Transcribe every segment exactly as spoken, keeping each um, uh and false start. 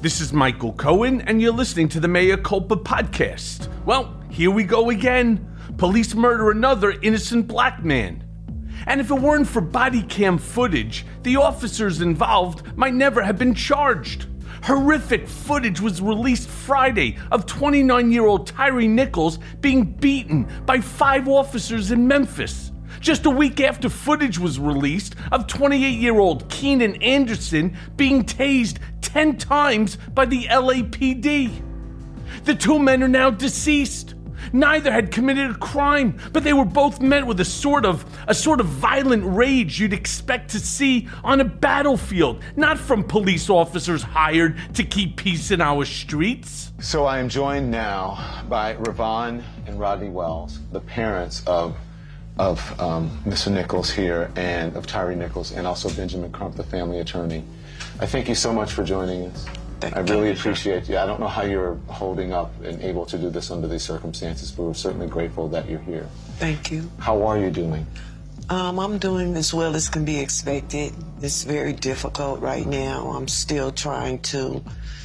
This is Michael Cohen, and you're listening to the Mea Culpa podcast. Well, here we go again. Police murder another innocent black man. And if it weren't for body cam footage, the officers involved might never have been charged. Horrific footage was released Friday of twenty-nine-year-old Tyre Nichols being beaten by five officers in Memphis. Just a week after footage was released of twenty-eight-year-old Keenan Anderson being tased ten times by the L A P D. The two men are now deceased. Neither had committed a crime, but they were both met with a sort of a sort of violent rage you'd expect to see on a battlefield, not from police officers hired to keep peace in our streets. So I am joined now by Ravon and Rodney Wells, the parents of of um, Mister Nichols here and of Tyre Nichols, and also Benjamin Crump, the family attorney. I thank you so much for joining us. Thank I really you. appreciate you. I don't know how you're holding up and able to do this under these circumstances, but we're certainly grateful that you're here. Thank you. How are you doing? Um, I'm doing as well as can be expected. It's very difficult right now. I'm still trying to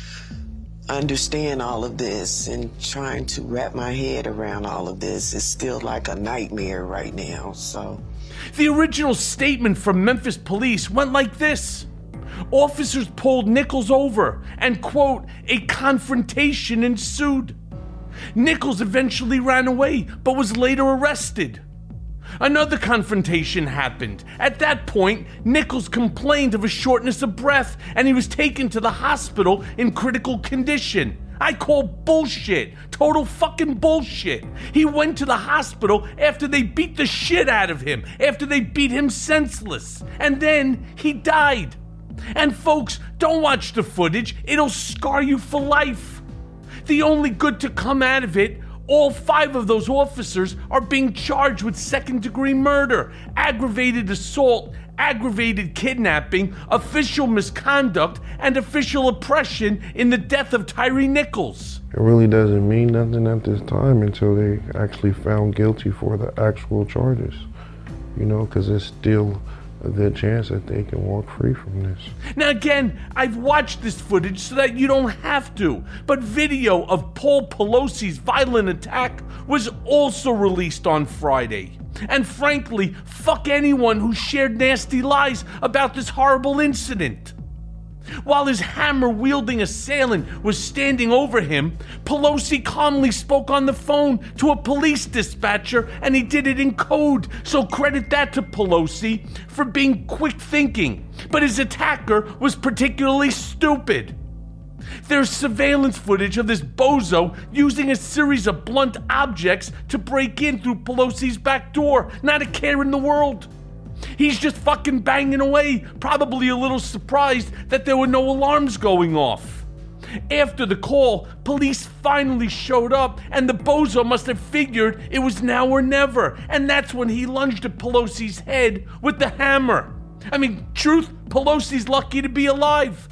understand all of this and trying to wrap my head around all of this. It's still like a nightmare right now, so. The original statement from Memphis police went like this. Officers pulled Nichols over and, quote, a confrontation ensued. Nichols eventually ran away, but was later arrested. Another confrontation happened. At that point, Nichols complained of a shortness of breath, and he was taken to the hospital in critical condition. I call bullshit. Total fucking bullshit. He went to the hospital after they beat the shit out of him, after they beat him senseless. And then he died. And folks, don't watch the footage. It'll scar you for life. The only good to come out of it, all five of those officers are being charged with second-degree murder, aggravated assault, aggravated kidnapping, official misconduct, and official oppression in the death of Tyre Nichols. It really doesn't mean nothing at this time until they actually found guilty for the actual charges, you know, because it's still a good chance that they can walk free from this. Now again, I've watched this footage so that you don't have to, but video of Paul Pelosi's violent attack was also released on Friday. And frankly, fuck anyone who shared nasty lies about this horrible incident. While his hammer-wielding assailant was standing over him, Pelosi calmly spoke on the phone to a police dispatcher, and he did it in code, so credit that to Pelosi for being quick-thinking. But his attacker was particularly stupid. There's surveillance footage of this bozo using a series of blunt objects to break in through Pelosi's back door, not a care in the world. He's just fucking banging away, probably a little surprised that there were no alarms going off. After the call, police finally showed up, and the bozo must have figured it was now or never, and that's when he lunged at Pelosi's head with the hammer. I mean, truth, Pelosi's lucky to be alive.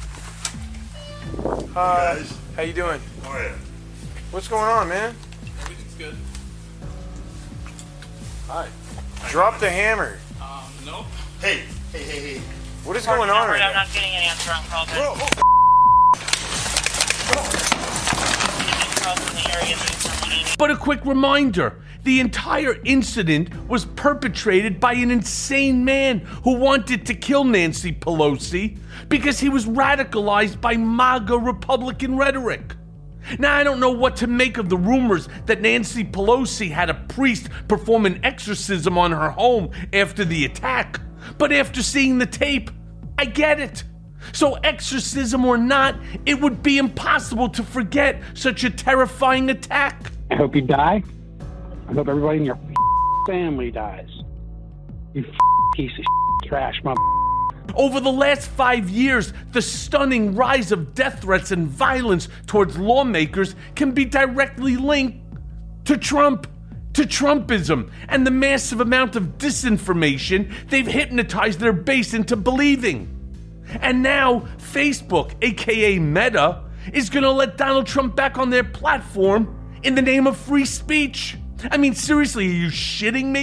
Hi, guys. How you doing? How are you? What's going on, man? Everything's good. Hi. Drop the hammer. Um, nope. Hey, hey, hey, hey. What is going on right I'm now? not getting an answer on calls. Bro, oh, But a quick reminder, the entire incident was perpetrated by an insane man who wanted to kill Nancy Pelosi because he was radicalized by MAGA Republican rhetoric. Now, I don't know what to make of the rumors that Nancy Pelosi had a priest perform an exorcism on her home after the attack, but after seeing the tape, I get it. So exorcism or not, it would be impossible to forget such a terrifying attack. I hope you die. I hope everybody in your family dies. You piece of trash, mother. Over the last five years, the stunning rise of death threats and violence towards lawmakers can be directly linked to Trump, to Trumpism, and the massive amount of disinformation they've hypnotized their base into believing. And now, Facebook, aka Meta, is gonna let Donald Trump back on their platform in the name of free speech. I mean, seriously, are you shitting me?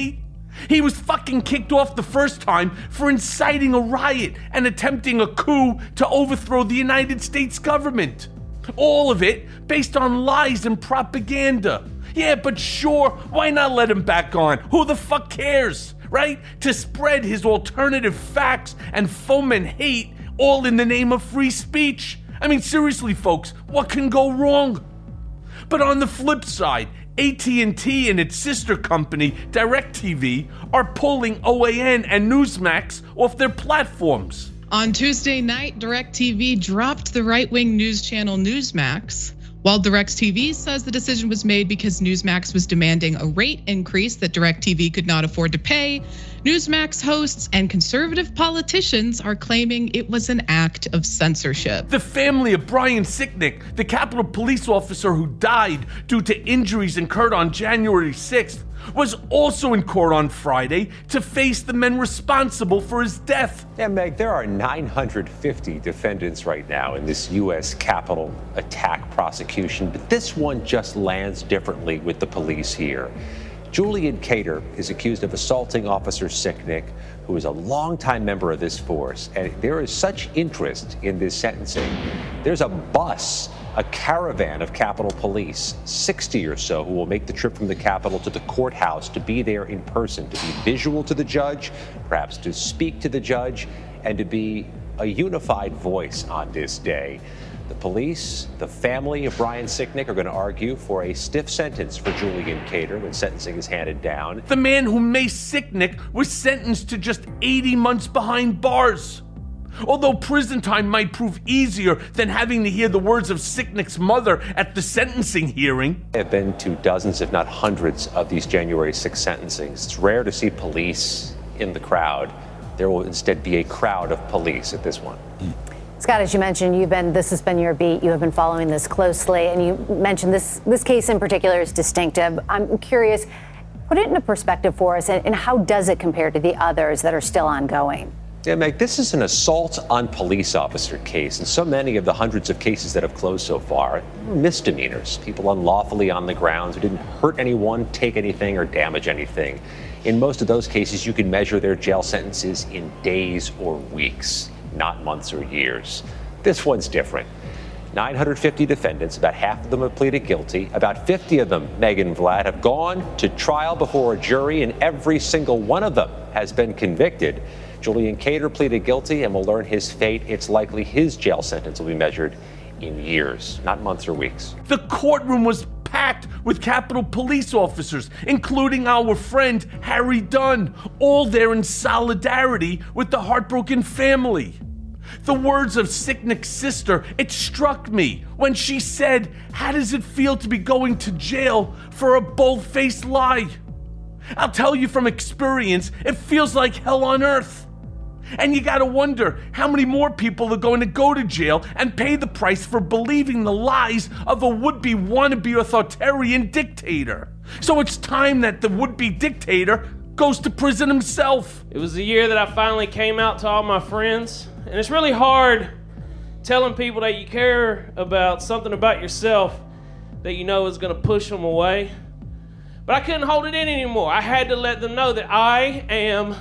He was fucking kicked off the first time for inciting a riot and attempting a coup to overthrow the United States government. All of it based on lies and propaganda. Yeah, but sure, why not let him back on? Who the fuck cares, right? To spread his alternative facts and foment hate, all in the name of free speech. I mean, seriously, folks, what can go wrong? But on the flip side, A T and T and its sister company, DirecTV, are pulling O A N and Newsmax off their platforms. On Tuesday night, DirecTV dropped the right-wing news channel Newsmax, while DirecTV says the decision was made because Newsmax was demanding a rate increase that DirecTV could not afford to pay. Newsmax hosts and conservative politicians are claiming it was an act of censorship. The family of Brian Sicknick, the Capitol Police officer who died due to injuries incurred on January sixth, was also in court on Friday to face the men responsible for his death. Yeah, Meg, there are nine hundred fifty defendants right now in this U S Capitol attack prosecution, but this one just lands differently with the police here. Julian Cater is accused of assaulting Officer Sicknick, who is a longtime member of this force, and there is such interest in this sentencing. There's a bus, a caravan of Capitol Police, sixty or so, who will make the trip from the Capitol to the courthouse to be there in person, to be visual to the judge, perhaps to speak to the judge, and to be a unified voice on this day. The police, the family of Brian Sicknick are going to argue for a stiff sentence for Julian Cater when sentencing is handed down. The man who maced Sicknick was sentenced to just eighty months behind bars. Although prison time might prove easier than having to hear the words of Sicknick's mother at the sentencing hearing. I have been to dozens, if not hundreds, of these January sixth sentencings. It's rare to see police in the crowd. There will instead be a crowd of police at this one. Scott, as you mentioned, you've been this has been your beat. You have been following this closely, and you mentioned this this case in particular is distinctive. I'm curious, put it into perspective for us, and, and how does it compare to the others that are still ongoing? Yeah, Meg, this is an assault on police officer case, and so many of the hundreds of cases that have closed so far are misdemeanors, people unlawfully on the grounds who didn't hurt anyone, take anything, or damage anything. In most of those cases, you can measure their jail sentences in days or weeks, not months or years. This one's different. nine hundred fifty defendants, about half of them have pleaded guilty. About fifty of them, Megan and Vlad, have gone to trial before a jury, and every single one of them has been convicted. Julian Cater pleaded guilty and will learn his fate. It's likely his jail sentence will be measured in years, not months or weeks. The courtroom was packed with Capitol Police officers, including our friend Harry Dunn, all there in solidarity with the heartbroken family. The words of Sicknick's sister, it struck me when she said, "How does it feel to be going to jail for a bold-faced lie?" I'll tell you from experience, it feels like hell on earth. And you gotta wonder how many more people are going to go to jail and pay the price for believing the lies of a would-be wannabe authoritarian dictator. So it's time that the would-be dictator goes to prison himself. It was the year that I finally came out to all my friends, and it's really hard telling people that you care about something about yourself that you know is gonna push them away. But I couldn't hold it in anymore. I had to let them know that I am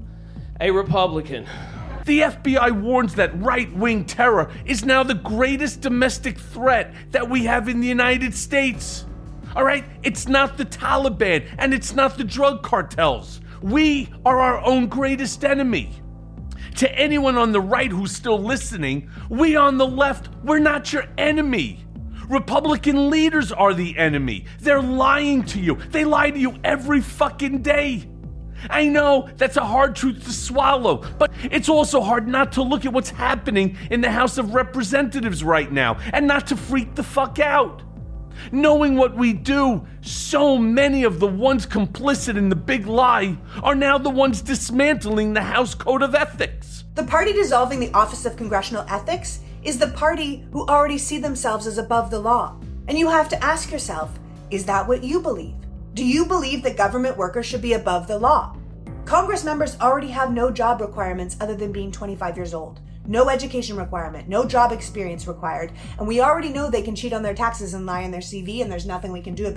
a Republican. The F B I warns that right-wing terror is now the greatest domestic threat that we have in the United States. All right? It's not the Taliban and it's not the drug cartels. We are our own greatest enemy. To anyone on the right who's still listening, we on the left, we're not your enemy. Republican leaders are the enemy. They're lying to you. They lie to you every fucking day. I know that's a hard truth to swallow, but it's also hard not to look at what's happening in the House of Representatives right now and not to freak the fuck out. Knowing what we do, so many of the ones complicit in the big lie are now the ones dismantling the House Code of Ethics. The party dissolving the Office of Congressional Ethics is the party who already see themselves as above the law. And you have to ask yourself, is that what you believe? Do you believe that government workers should be above the law? Congress members already have no job requirements other than being twenty-five years old. No education requirement, no job experience required, and we already know they can cheat on their taxes and lie in their C V, and there's nothing we can do about it.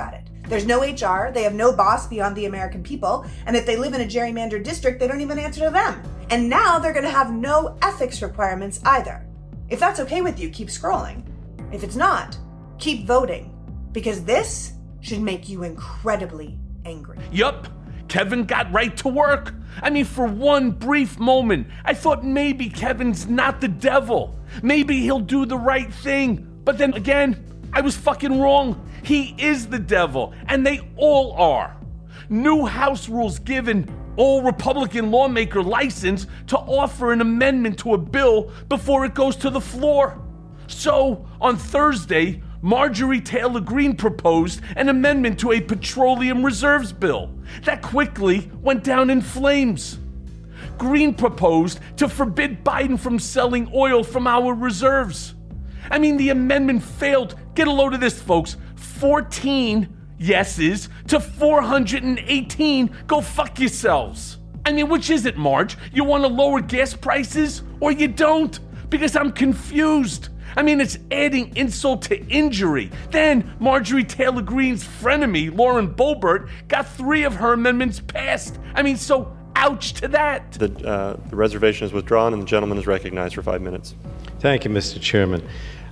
There's no H R, they have no boss beyond the American people, and if they live in a gerrymandered district, they don't even answer to them. And now they're gonna have no ethics requirements either. If that's okay with you, keep scrolling. If it's not, keep voting, because this should make you incredibly angry. Yup, Kevin got right to work. I mean, for one brief moment, I thought maybe Kevin's not the devil. Maybe he'll do the right thing. But then again, I was fucking wrong. He is the devil, and they all are. New House rules given all Republican lawmaker license to offer an amendment to a bill before it goes to the floor. So, on Thursday, Marjorie Taylor Greene proposed an amendment to a petroleum reserves bill that quickly went down in flames. Greene proposed to forbid Biden from selling oil from our reserves. I mean, the amendment failed. Get a load of this, folks. fourteen yeses to four hundred eighteen. Go fuck yourselves. I mean, which is it, Marge? You want to lower gas prices or you don't? Because I'm confused. I mean, it's adding insult to injury. Then Marjorie Taylor Greene's frenemy, Lauren Boebert, got three of her amendments passed. I mean, so ouch to that. The, uh, the reservation is withdrawn and the gentleman is recognized for five minutes. Thank you, Mister Chairman.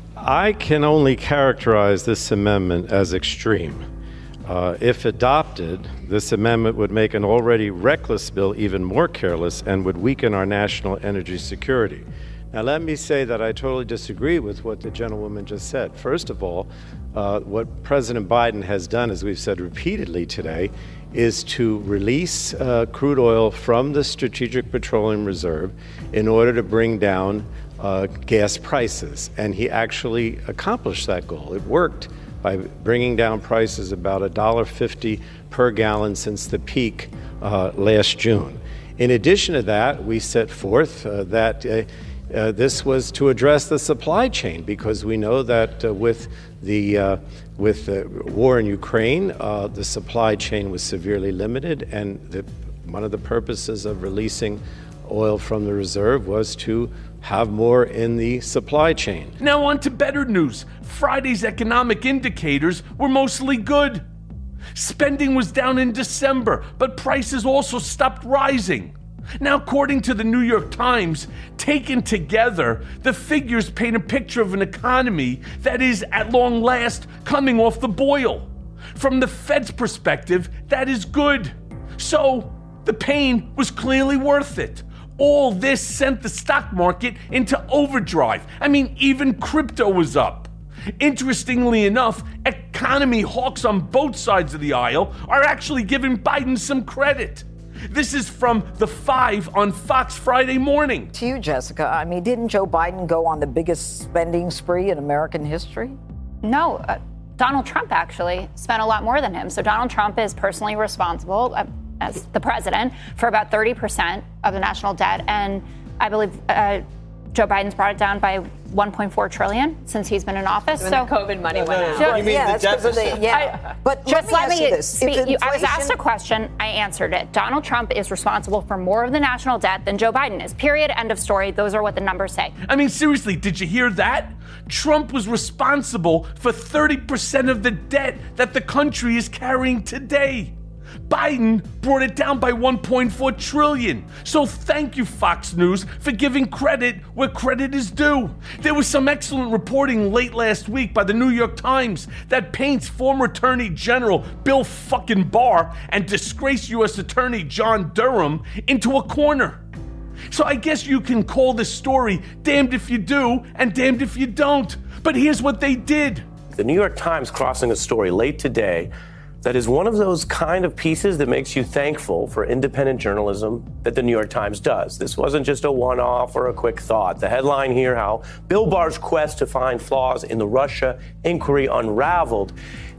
I can only characterize this amendment as extreme. Uh, if adopted, this amendment would make an already reckless bill even more careless and would weaken our national energy security. Now, let me say that I totally disagree with what the gentlewoman just said. First of all, uh, what President Biden has done, as we've said repeatedly today, is to release uh, crude oil from the Strategic Petroleum Reserve in order to bring down uh, gas prices. And he actually accomplished that goal. It worked by bringing down prices about one dollar fifty per gallon since the peak uh, last June. In addition to that, we set forth uh, that uh, Uh, this was to address the supply chain, because we know that uh, with the uh, with the war in Ukraine, uh, the supply chain was severely limited, and the, one of the purposes of releasing oil from the reserve was to have more in the supply chain. Now on to better news. Friday's economic indicators were mostly good. Spending was down in December, but prices also stopped rising. Now, according to the New York Times, taken together, the figures paint a picture of an economy that is, at long last, coming off the boil. From the Fed's perspective, that is good. So, the pain was clearly worth it. All this sent the stock market into overdrive. I mean, even crypto was up. Interestingly enough, economy hawks on both sides of the aisle are actually giving Biden some credit. This is from The Five on Fox Friday morning. To you, Jessica, I mean, didn't Joe Biden go on the biggest spending spree in American history? No, uh, Donald Trump actually spent a lot more than him. So Donald Trump is personally responsible, uh, as the president, for about thirty percent of the national debt. And I believe uh, Joe Biden's brought it down by one point four trillion dollars since he's been in office. When so the COVID money went out. So, You mean yeah, the that's 'cause of the- deficit? yeah. But just let me let ask me you this. If speak. You- I was inflation- asked a question. I answered it. Donald Trump is responsible for more of the national debt than Joe Biden is. Period. End of story. Those are what the numbers say. I mean, seriously, did you hear that? Trump was responsible for thirty percent of the debt that the country is carrying today. Biden brought it down by one point four trillion dollars. So thank you, Fox News, for giving credit where credit is due. There was some excellent reporting late last week by the New York Times that paints former Attorney General Bill fucking Barr and disgraced U S Attorney John Durham into a corner. So I guess you can call this story damned if you do and damned if you don't. But here's what they did. The New York Times crossing a story late today that is one of those kind of pieces that makes you thankful for independent journalism that the New York Times does. This wasn't just a one-off or a quick thought. The headline here, how Bill Barr's quest to find flaws in the Russia inquiry unraveled,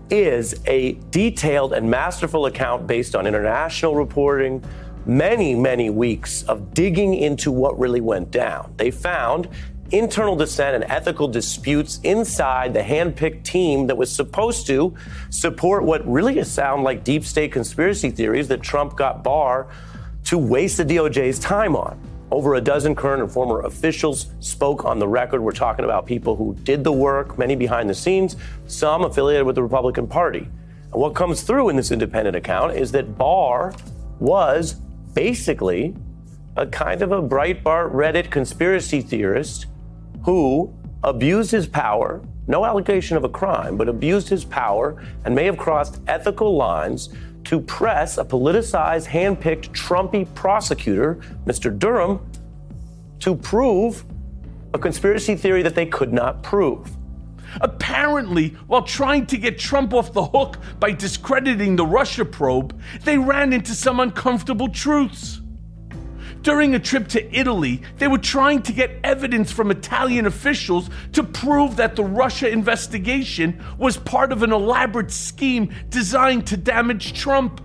is a detailed and masterful account based on international reporting, many, many weeks of digging into what really went down. They found internal dissent and ethical disputes inside the handpicked team that was supposed to support what really sound like deep state conspiracy theories that Trump got Barr to waste the D O J's time on. Over a dozen current and former officials spoke on the record. We're talking about people who did the work, many behind the scenes, some affiliated with the Republican Party. And what comes through in this independent account is that Barr was basically a kind of a Breitbart Reddit conspiracy theorist who abused his power, no allegation of a crime, but abused his power and may have crossed ethical lines to press a politicized, hand-picked Trumpy prosecutor, Mister Durham, to prove a conspiracy theory that they could not prove. Apparently, while trying to get Trump off the hook by discrediting the Russia probe, they ran into some uncomfortable truths. During a trip to Italy, they were trying to get evidence from Italian officials to prove that the Russia investigation was part of an elaborate scheme designed to damage Trump.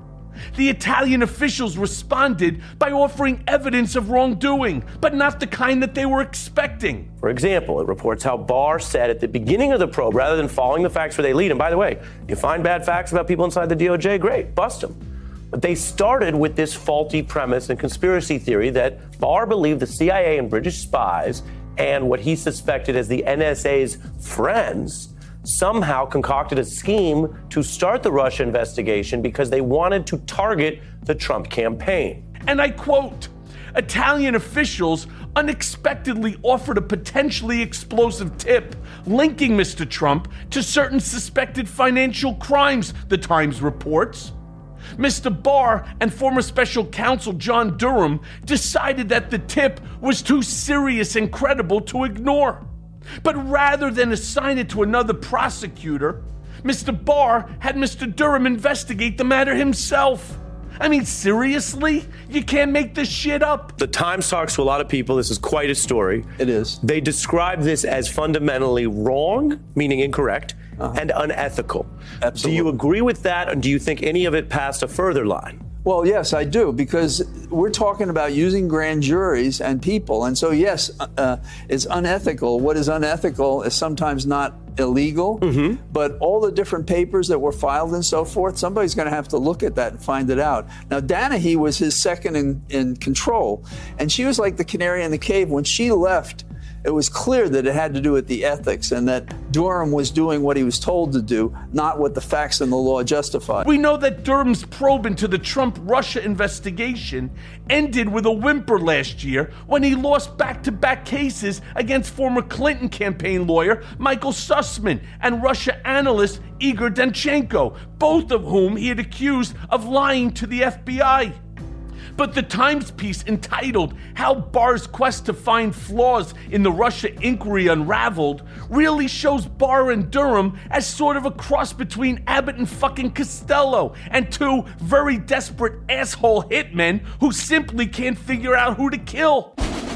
The Italian officials responded by offering evidence of wrongdoing, but not the kind that they were expecting. For example, it reports how Barr said at the beginning of the probe, rather than following the facts where they lead, and by the way, you find bad facts about people inside the D O J, great, bust them. But they started with this faulty premise and conspiracy theory that Barr believed the C I A and British spies and what he suspected as the N S A's friends somehow concocted a scheme to start the Russia investigation because they wanted to target the Trump campaign. And I quote, Italian officials unexpectedly offered a potentially explosive tip linking Mister Trump to certain suspected financial crimes, the Times reports. Mister Barr and former special counsel John Durham decided that the tip was too serious and credible to ignore. But rather than assign it to another prosecutor, Mister Barr had Mister Durham investigate the matter himself. I mean, seriously? You can't make this shit up. The Times talks to a lot of people. This is quite a story. It is. They describe this as fundamentally wrong, meaning incorrect, uh-huh. and unethical. Absolutely. Do you agree with that, or do you think any of it passed a further line? Well, yes, I do, because we're talking about using grand juries and people. And so, yes, uh, it's unethical. What is unethical is sometimes not illegal, mm-hmm. but all the different papers that were filed and so forth, somebody's going to have to look at that and find it out. Now, Danahy was his second in, in control, and she was like the canary in the cave. When she left, it was clear that it had to do with the ethics and that Durham was doing what he was told to do, not what the facts and the law justified. We know that Durham's probe into the Trump-Russia investigation ended with a whimper last year when he lost back-to-back cases against former Clinton campaign lawyer Michael Sussman and Russia analyst Igor Danchenko, both of whom he had accused of lying to the F B I. But the Times piece entitled How Barr's Quest to Find Flaws in the Russia Inquiry Unraveled really shows Barr and Durham as sort of a cross between Abbott and fucking Costello and two very desperate asshole hitmen who simply can't figure out who to kill.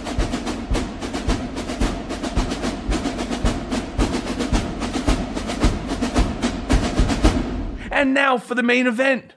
And now for the main event.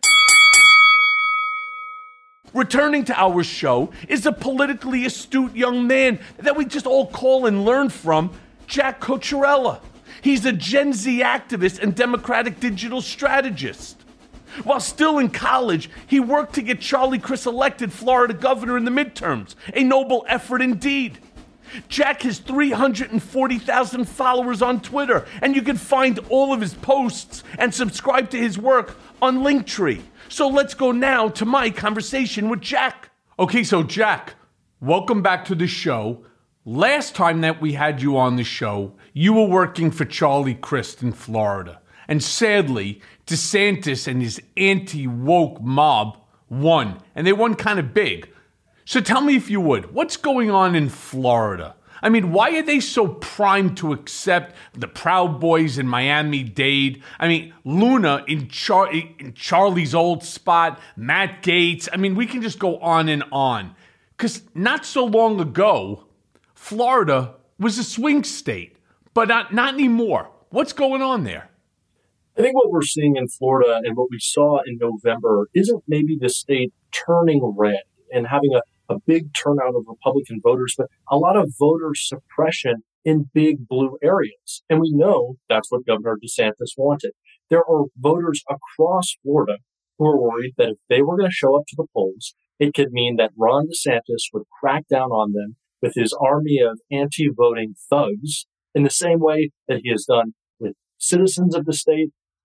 Returning to our show is a politically astute young man that we just all call and learn from, Jack Cocciarella. He's a Gen Z activist and Democratic digital strategist. While still in college, he worked to get Charlie Crist elected Florida governor in the midterms, a noble effort indeed. Jack has three hundred forty thousand followers on Twitter, and you can find all of his posts and subscribe to his work on Linktree. So let's go now to my conversation with Jack. Okay, so Jack, welcome back to the show. Last time that we had you on the show, you were working for Charlie Crist in Florida. And sadly, DeSantis and his anti-woke mob won, and they won kind of big. So tell me if you would, what's going on in Florida? I mean, why are they so primed to accept the Proud Boys in Miami-Dade? I mean, Luna in, Char- in Charlie's old spot, Matt Gaetz. I mean, we can just go on and on. Because not so long ago, Florida was a swing state, but not, not anymore. What's going on there? I think what we're seeing in Florida and what we saw in November isn't maybe the state turning red and having a a big turnout of Republican voters, but a lot of voter suppression in big blue areas. And we know that's what Governor DeSantis wanted. There are voters across Florida who are worried that if they were going to show up to the polls, it could mean that Ron DeSantis would crack down on them with his army of anti-voting thugs in the same way that he has done with citizens of the state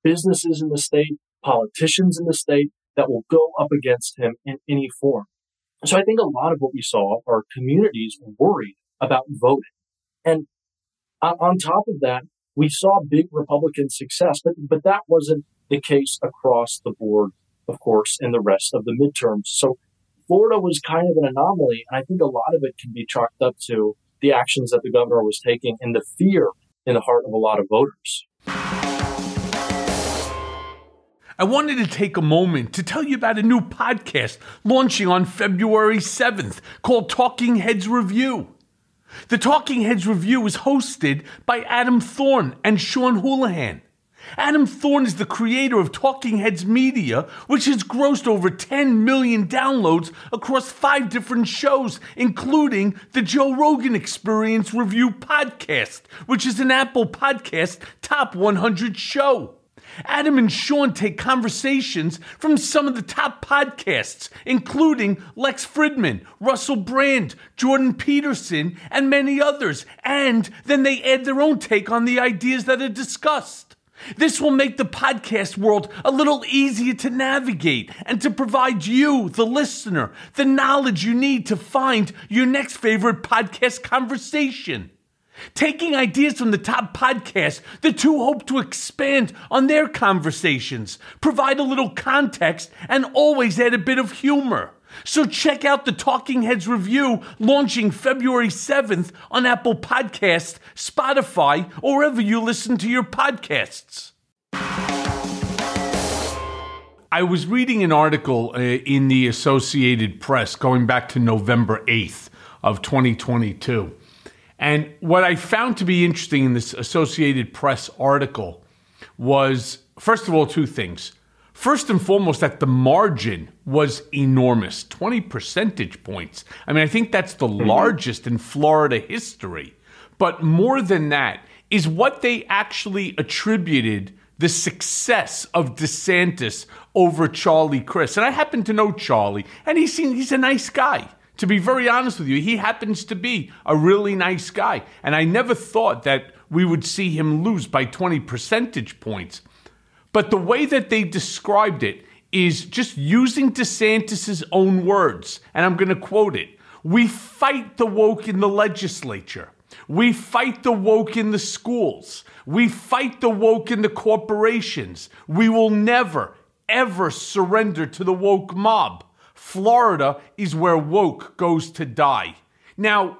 businesses in the state, politicians in the state that will go up against him in any form. So I think a lot of what we saw are communities worried about voting. And on top of that, we saw big Republican success, but, but that wasn't the case across the board, of course, in the rest of the midterms. So Florida was kind of an anomaly, and I think a lot of it can be chalked up to the actions that the governor was taking and the fear in the heart of a lot of voters. I wanted to take a moment to tell you about a new podcast launching on February seventh called Talking Heads Review. The Talking Heads Review is hosted by Adam Thorne and Sean Houlihan. Adam Thorne is the creator of Talking Heads Media, which has grossed over ten million downloads across five different shows, including the Joe Rogan Experience Review podcast, which is an Apple Podcast Top one hundred show. Adam and Sean take conversations from some of the top podcasts, including Lex Fridman, Russell Brand, Jordan Peterson, and many others, and then they add their own take on the ideas that are discussed. This will make the podcast world a little easier to navigate and to provide you, the listener, the knowledge you need to find your next favorite podcast conversation. Taking ideas from the top podcasts, the two hope to expand on their conversations, provide a little context, and always add a bit of humor. So check out the Talking Heads Review launching February seventh on Apple Podcasts, Spotify, or wherever you listen to your podcasts. I was reading an article uh, in the Associated Press going back to November eighth of twenty twenty-two. And what I found to be interesting in this Associated Press article was, first of all, two things. First and foremost, that the margin was enormous, twenty percentage points. I mean, I think that's the mm-hmm. largest in Florida history. But more than that is what they actually attributed the success of DeSantis over Charlie Crist. And I happen to know Charlie, and he seems, he's a nice guy. To be very honest with you, he happens to be a really nice guy. And I never thought that we would see him lose by twenty percentage points. But the way that they described it is just using DeSantis' own words. And I'm going to quote it. We fight the woke in the legislature. We fight the woke in the schools. We fight the woke in the corporations. We will never, ever surrender to the woke mob. Florida is where woke goes to die. Now,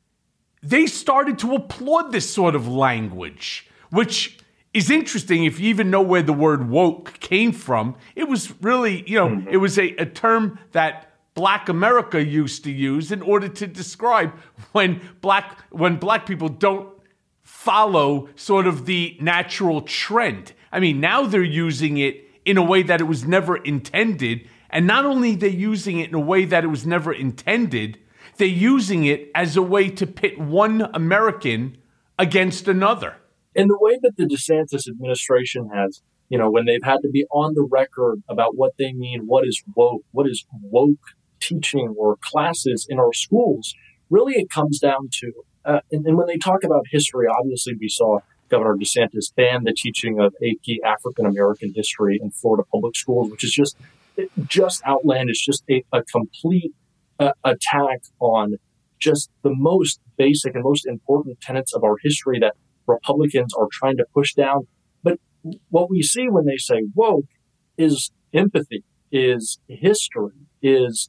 they started to applaud this sort of language, which is interesting if you even know where the word woke came from. It was really, you know, mm-hmm. it was a, a term that Black America used to use in order to describe when black when black people don't follow sort of the natural trend. I mean, now they're using it in a way that it was never intended. And not only are they using it in a way that it was never intended, they're using it as a way to pit one American against another. And the way that the DeSantis administration has, you know, when they've had to be on the record about what they mean, what is woke, what is woke teaching or classes in our schools, really it comes down to, uh, and, and when they talk about history, obviously we saw Governor DeSantis ban the teaching of A P African-American history in Florida public schools, which is just just outlandish, just a, a complete uh, attack on just the most basic and most important tenets of our history that Republicans are trying to push down. But what we see when they say woke is empathy, is history, is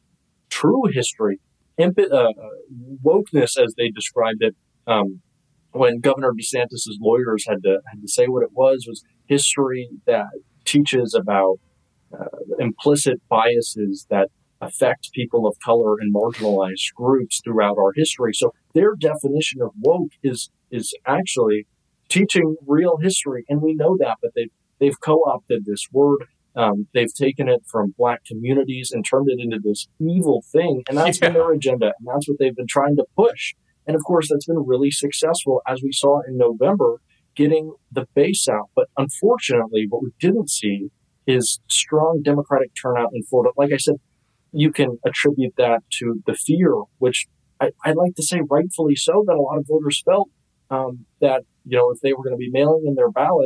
true history. Emp- uh, wokeness, as they described it, um, when Governor DeSantis' lawyers had to had to say what it was, was history that teaches about Uh, implicit biases that affect people of color and marginalized groups throughout our history. So their definition of woke is is actually teaching real history, and we know that. But they've they've co-opted this word. Um, they've taken it from Black communities and turned it into this evil thing, and that's yeah. been their agenda, and that's what they've been trying to push. And of course, that's been really successful, as we saw in November, getting the base out. But unfortunately, what we didn't see is strong Democratic turnout in Florida. Like I said, you can attribute that to the fear, which I, I'd like to say rightfully so, that a lot of voters felt um, that, you know, if they were going to be mailing in their ballots,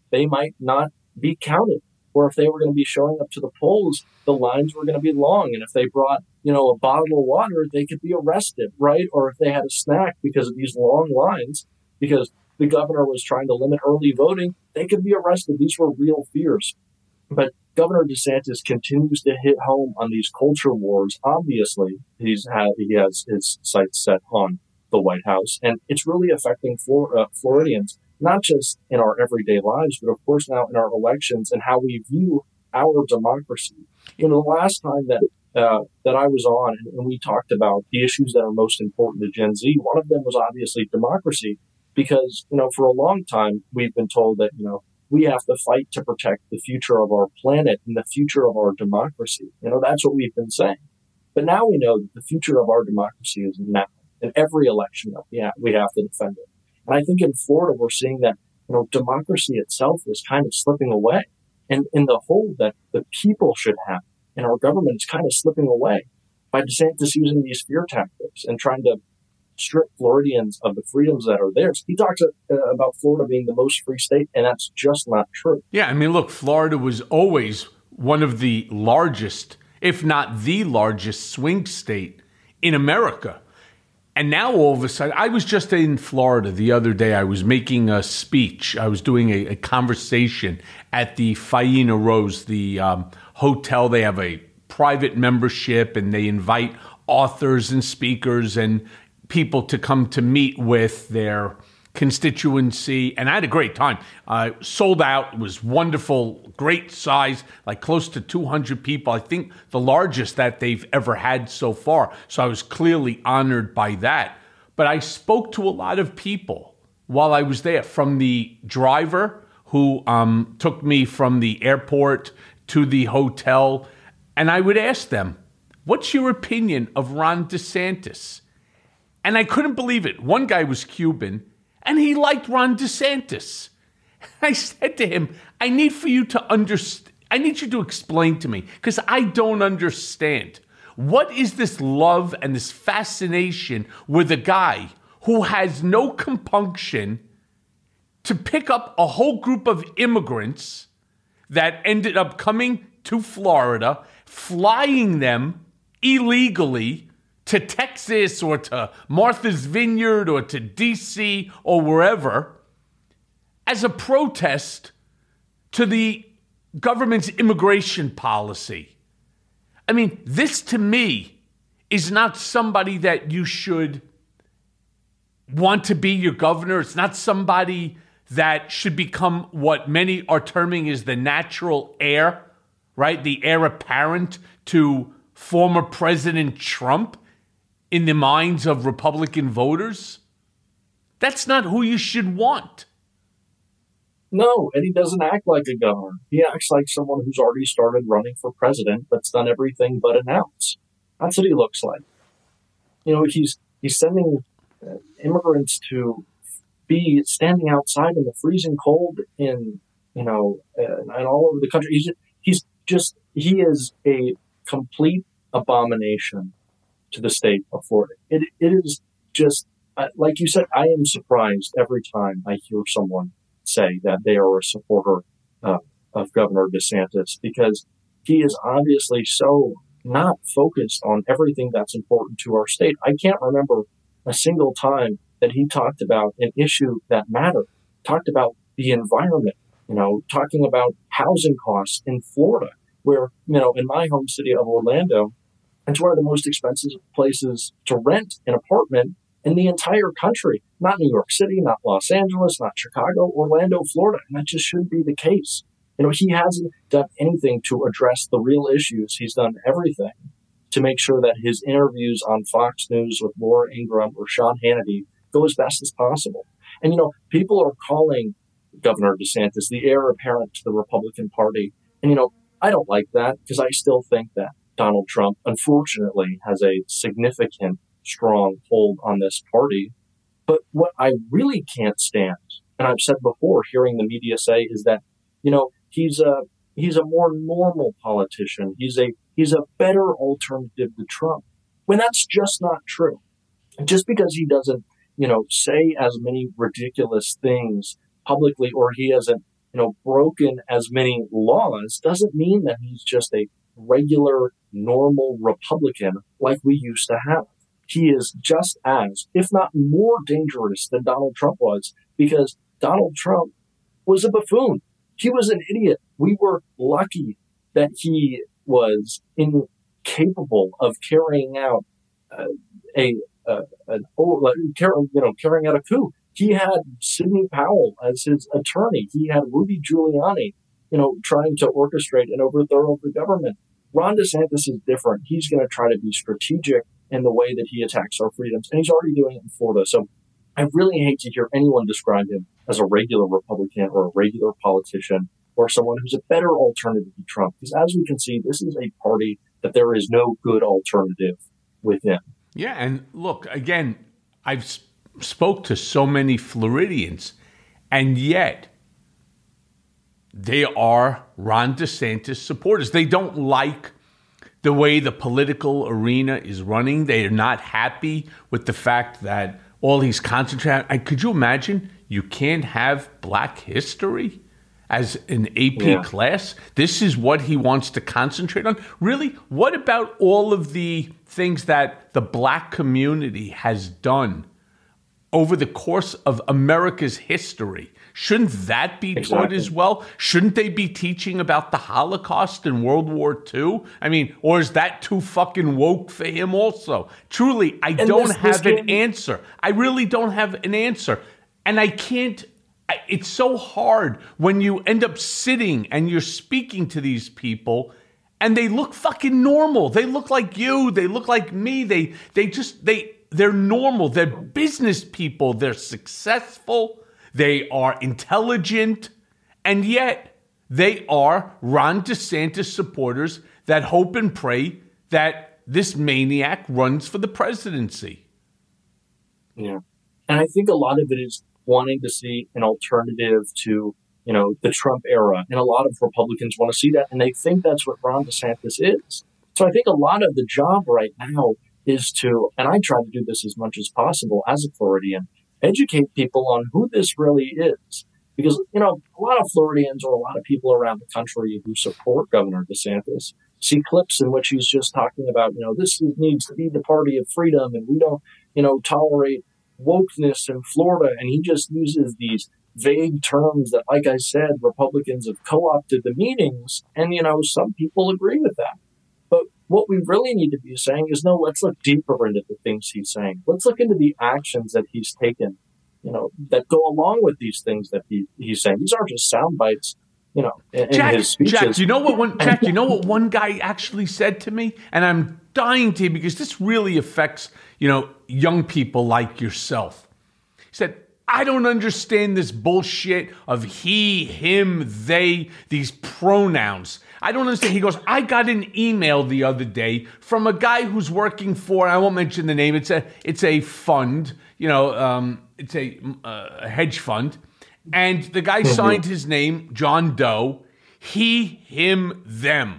they might not be counted. Or if they were going to be showing up to the polls, the lines were going to be long. And if they brought, you know, a bottle of water, they could be arrested, right? Or if they had a snack because of these long lines, because the governor was trying to limit early voting, they could be arrested. These were real fears. But Governor DeSantis continues to hit home on these culture wars. Obviously, he's had, he has his sights set on the White House, and it's really affecting Flor- uh, Floridians, not just in our everyday lives, but of course now in our elections and how we view our democracy. You know, the last time that uh, that I was on and, and we talked about the issues that are most important to Gen Z, one of them was obviously democracy, because, you know, for a long time we've been told that, you know, we have to fight to protect the future of our planet and the future of our democracy. You know, that's what we've been saying. But now we know that the future of our democracy is now. In every election that we have, we have to defend it. And I think in Florida, we're seeing that, you know, democracy itself is kind of slipping away. And in the hold that the people should have, and our government is kind of slipping away by DeSantis using these fear tactics and trying to strip Floridians of the freedoms that are theirs. He talks uh, about Florida being the most free state, and that's just not true. Yeah, I mean, look, Florida was always one of the largest, if not the largest, swing state in America. And now all of a sudden, I was just in Florida the other day. I was making a speech. I was doing a, a conversation at the Faena Rose, the um, hotel. They have a private membership, and they invite authors and speakers and people to come to meet with their constituency. And I had a great time. Uh, sold out. It was wonderful, great size, like close to two hundred people. I think the largest that they've ever had so far. So I was clearly honored by that. But I spoke to a lot of people while I was there, from the driver who um, took me from the airport to the hotel. And I would ask them, what's your opinion of Ron DeSantis? And I couldn't believe it. One guy was Cuban, and he liked Ron DeSantis. I said to him, I need for you to understand, I need you to explain to me, because I don't understand. What is this love and this fascination with a guy who has no compunction to pick up a whole group of immigrants that ended up coming to Florida, flying them illegally to Texas or to Martha's Vineyard or to D C or wherever, as a protest to the government's immigration policy? I mean, this to me is not somebody that you should want to be your governor. It's not somebody that should become what many are terming as the natural heir, right? The heir apparent to former President Trump in the minds of Republican voters. That's not who you should want. No, and he doesn't act like a governor. He acts like someone who's already started running for president, but's done everything but announce. That's what he looks like. You know, he's he's sending uh, immigrants to be standing outside in the freezing cold in, you know, uh, and all over the country. He's just, he's just, he is a complete abomination to the state of Florida. It It is just, uh, like you said, I am surprised every time I hear someone say that they are a supporter uh, of Governor DeSantis, because he is obviously so not focused on everything that's important to our state. I can't remember a single time that he talked about an issue that mattered, talked about the environment, you know, talking about housing costs in Florida, where, you know, in my home city of Orlando, it's one of the most expensive places to rent an apartment in the entire country. Not New York City, not Los Angeles, not Chicago, Orlando, Florida. And that just shouldn't be the case. You know, he hasn't done anything to address the real issues. He's done everything to make sure that his interviews on Fox News with Laura Ingraham or Sean Hannity go as best as possible. And, you know, people are calling Governor DeSantis the heir apparent to the Republican Party. And, you know, I don't like that, because I still think that Donald Trump, unfortunately, has a significant, strong hold on this party. But what I really can't stand, and I've said before, hearing the media say, is that, you know, he's a he's a more normal politician. He's a he's a better alternative to Trump, when that's just not true. And just because he doesn't, you know, say as many ridiculous things publicly, or he hasn't you know, broken as many laws doesn't mean that he's just a regular, normal Republican like we used to have. He is just as, if not more dangerous than Donald Trump was, because Donald Trump was a buffoon. He was an idiot. We were lucky that he was incapable of carrying out uh, a, uh, an, oh, you know, carrying out a coup. He had Sidney Powell as his attorney. He had Rudy Giuliani, you know, trying to orchestrate and overthrow the government. Ron DeSantis is different. He's going to try to be strategic in the way that he attacks our freedoms, and he's already doing it in Florida. So I really hate to hear anyone describe him as a regular Republican or a regular politician or someone who's a better alternative to Trump. Because as we can see, this is a party that there is no good alternative within. Yeah, and look, again, I've sp- spoke to so many Floridians, and yet they are Ron DeSantis supporters. They don't like the way the political arena is running. They are not happy with the fact that all he's concentrating on. Could you imagine you can't have Black history as an A P Yeah. class? This is what he wants to concentrate on? Really? What about all of the things that the Black community has done over the course of America's history? Shouldn't that be Exactly. taught as well? Shouldn't they be teaching about the Holocaust and World War Two? I mean, or is that too fucking woke for him also? Truly, I And don't this- have this an game- answer. I really don't have an answer. And I can't, I- it's so hard when you end up sitting and you're speaking to these people and they look fucking normal. They look like you. They look like me. They, they just, they, they're normal. They're business people. They're successful. They are intelligent, and yet they are Ron DeSantis supporters that hope and pray that this maniac runs for the presidency. Yeah. And I think a lot of it is wanting to see an alternative to, you know, the Trump era. And a lot of Republicans want to see that, and they think that's what Ron DeSantis is. So I think a lot of the job right now is to, and I try to do this as much as possible as a Floridian, educate people on who this really is. Because, you know, a lot of Floridians or a lot of people around the country who support Governor DeSantis see clips in which he's just talking about, you know, this needs to be the party of freedom and we don't, you know, tolerate wokeness in Florida. And he just uses these vague terms that, like I said, Republicans have co-opted the meetings. And, you know, some people agree with that. But what we really need to be saying is, no, let's look deeper into the things he's saying. Let's look into the actions that he's taken, you know, that go along with these things that he, he's saying. These aren't just sound bites, you know, in, Jack, in his speeches. Jack, you know what one Jack, you know what one guy actually said to me? And I'm dying to, because this really affects, you know, young people like yourself. He said, I don't understand this bullshit of he, him, they, these pronouns. I don't understand. He goes, I got an email the other day from a guy who's working for, I won't mention the name, it's a it's a fund, you know, um, it's a, uh, a hedge fund. And the guy Mm-hmm. signed his name, John Doe, he, him, them.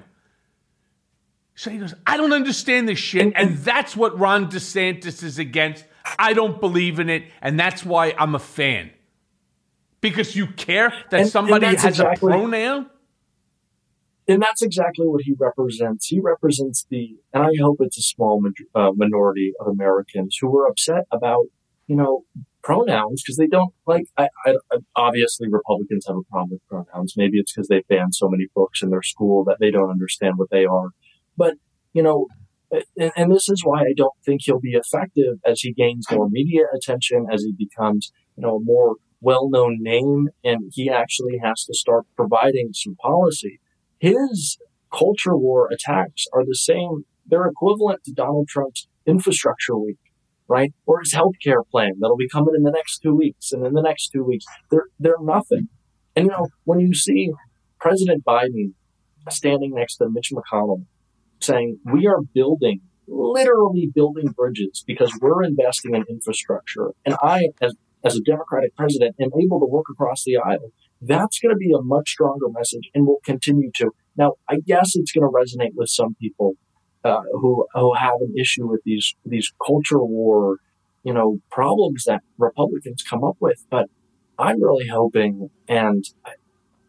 So he goes, I don't understand this shit. And that's what Ron DeSantis is against. I don't believe in it. And that's why I'm a fan. Because you care that And- somebody and that's has exactly- a pronoun? And that's exactly what he represents. He represents the, and I hope it's a small uh, minority of Americans who are upset about, you know, pronouns because they don't like, I, I, obviously Republicans have a problem with pronouns. Maybe it's because they've banned so many books in their school that they don't understand what they are. But, you know, and, and this is why I don't think he'll be effective as he gains more media attention, as he becomes, you know, a more well-known name, and he actually has to start providing some policy. His culture war attacks are the same. They're equivalent to Donald Trump's infrastructure week, right? Or his healthcare plan that'll be coming in the next two weeks. And in the next two weeks, they're, they're nothing. And, you know, when you see President Biden standing next to Mitch McConnell saying, we are building, literally building bridges because we're investing in infrastructure. And I, as, as a Democratic president, am able to work across the aisle. That's going to be a much stronger message and will continue to. Now, I guess it's going to resonate with some people uh, who who have an issue with these these culture war, you know, problems that Republicans come up with. But I'm really hoping, and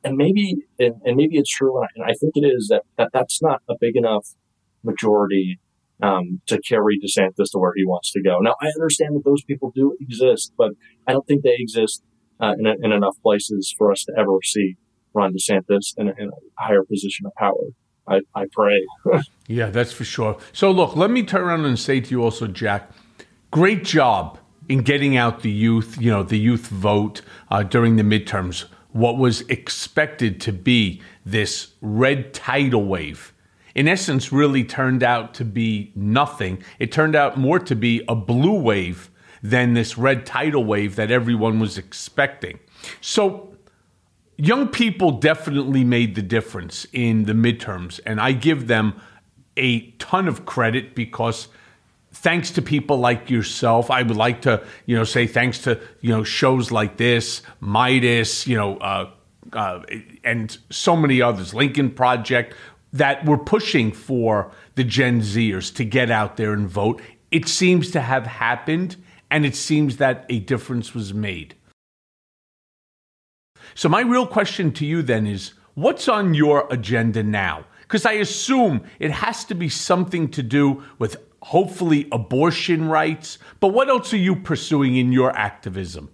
and maybe and, and maybe it's true, and I, and I think it is that, that that's not a big enough majority um, to carry DeSantis to where he wants to go. Now, I understand that those people do exist, but I don't think they exist uh, in, a, in enough places for us to ever see Ron DeSantis in a, in a higher position of power. I, I pray. Yeah, that's for sure. So look, let me turn around and say to you also, Jack, great job in getting out the youth, you know, the youth vote uh, during the midterms. What was expected to be this red tidal wave, in essence, really turned out to be nothing. It turned out more to be a blue wave than this red tidal wave that everyone was expecting. So young people definitely made the difference in the midterms, and I give them a ton of credit because thanks to people like yourself, I would like to, you know, say thanks to, you know, shows like this, Midas, you know, uh, uh, and so many others, Lincoln Project, that were pushing for the Gen Zers to get out there and vote. It seems to have happened, and it seems that a difference was made. So my real question to you then is, what's on your agenda now? Because I assume it has to be something to do with hopefully abortion rights, but what else are you pursuing in your activism?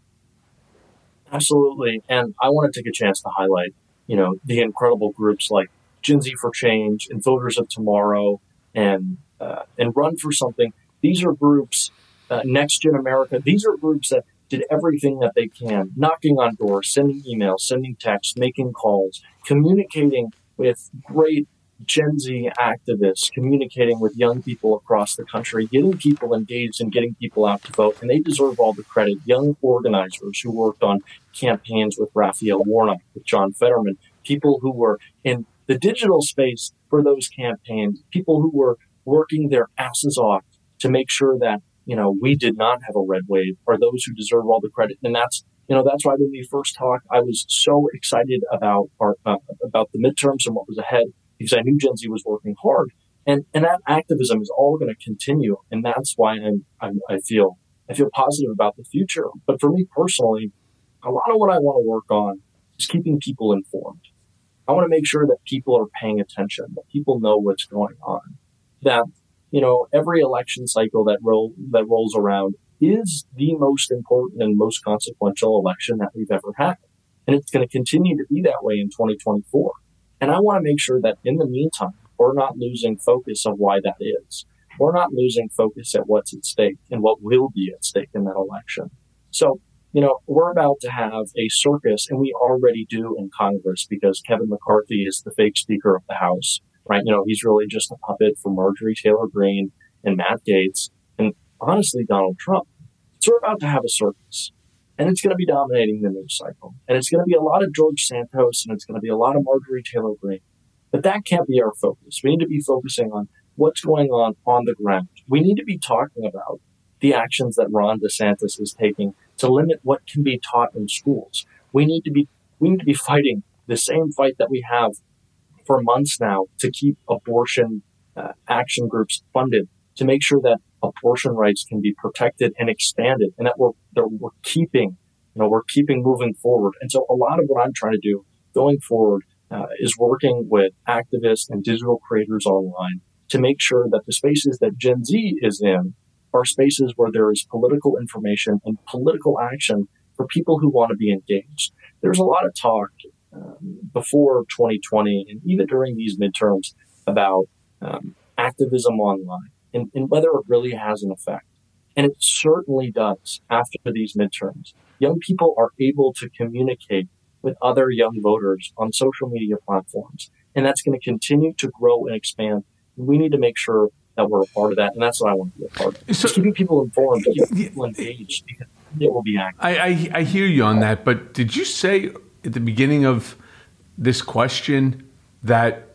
Absolutely. And I want to take a chance to highlight, you know, the incredible groups like Gen Z for Change and Voters of Tomorrow and uh, and Run for Something. These are groups, uh, Next Gen America, these are groups that did everything that they can, knocking on doors, sending emails, sending texts, making calls, communicating with great Gen Z activists, communicating with young people across the country, getting people engaged and getting people out to vote. And they deserve all the credit. Young organizers who worked on campaigns with Raphael Warnock, with John Fetterman, people who were in the digital space for those campaigns, people who were working their asses off to make sure that, you know, we did not have a red wave, are those who deserve all the credit. And that's, you know, that's why when we first talked, I was so excited about our, uh, about the midterms and what was ahead, because I knew Gen Z was working hard, and and that activism is all going to continue, and that's why I'm, I'm I feel I feel positive about the future. But for me personally, a lot of what I want to work on is keeping people informed. I want to make sure that people are paying attention, that people know what's going on, that, you know, every election cycle that roll that rolls around is the most important and most consequential election that we've ever had, and it's going to continue to be that way in twenty twenty-four. And I want to make sure that in the meantime, we're not losing focus of why that is. We're not losing focus at what's at stake and what will be at stake in that election. So, you know, we're about to have a circus, and we already do in Congress, because Kevin McCarthy is the fake Speaker of the House, right? You know, he's really just a puppet for Marjorie Taylor Greene and Matt Gaetz and honestly, Donald Trump. So we're about to have a circus. And it's going to be dominating the news cycle. And it's going to be a lot of George Santos, and it's going to be a lot of Marjorie Taylor Greene. But that can't be our focus. We need to be focusing on what's going on on the ground. We need to be talking about the actions that Ron DeSantis is taking to limit what can be taught in schools. We need to be we need to be fighting the same fight that we have for months now to keep abortion uh, action groups funded, to make sure that abortion rights can be protected and expanded, and that we're that we're keeping, you know, we're keeping moving forward. And so, a lot of what I'm trying to do going forward uh, is working with activists and digital creators online to make sure that the spaces that Gen Z is in are spaces where there is political information and political action for people who want to be engaged. There's a lot of talk um, before twenty twenty and even during these midterms about um, activism online. And, and whether it really has an effect. And it certainly does after these midterms. Young people are able to communicate with other young voters on social media platforms. And that's going to continue to grow and expand. We need to make sure that we're a part of that. And that's what I want to be a part of. So, keeping people informed, keeping people engaged, because it will be active. I, I, I hear you on that, but did you say at the beginning of this question that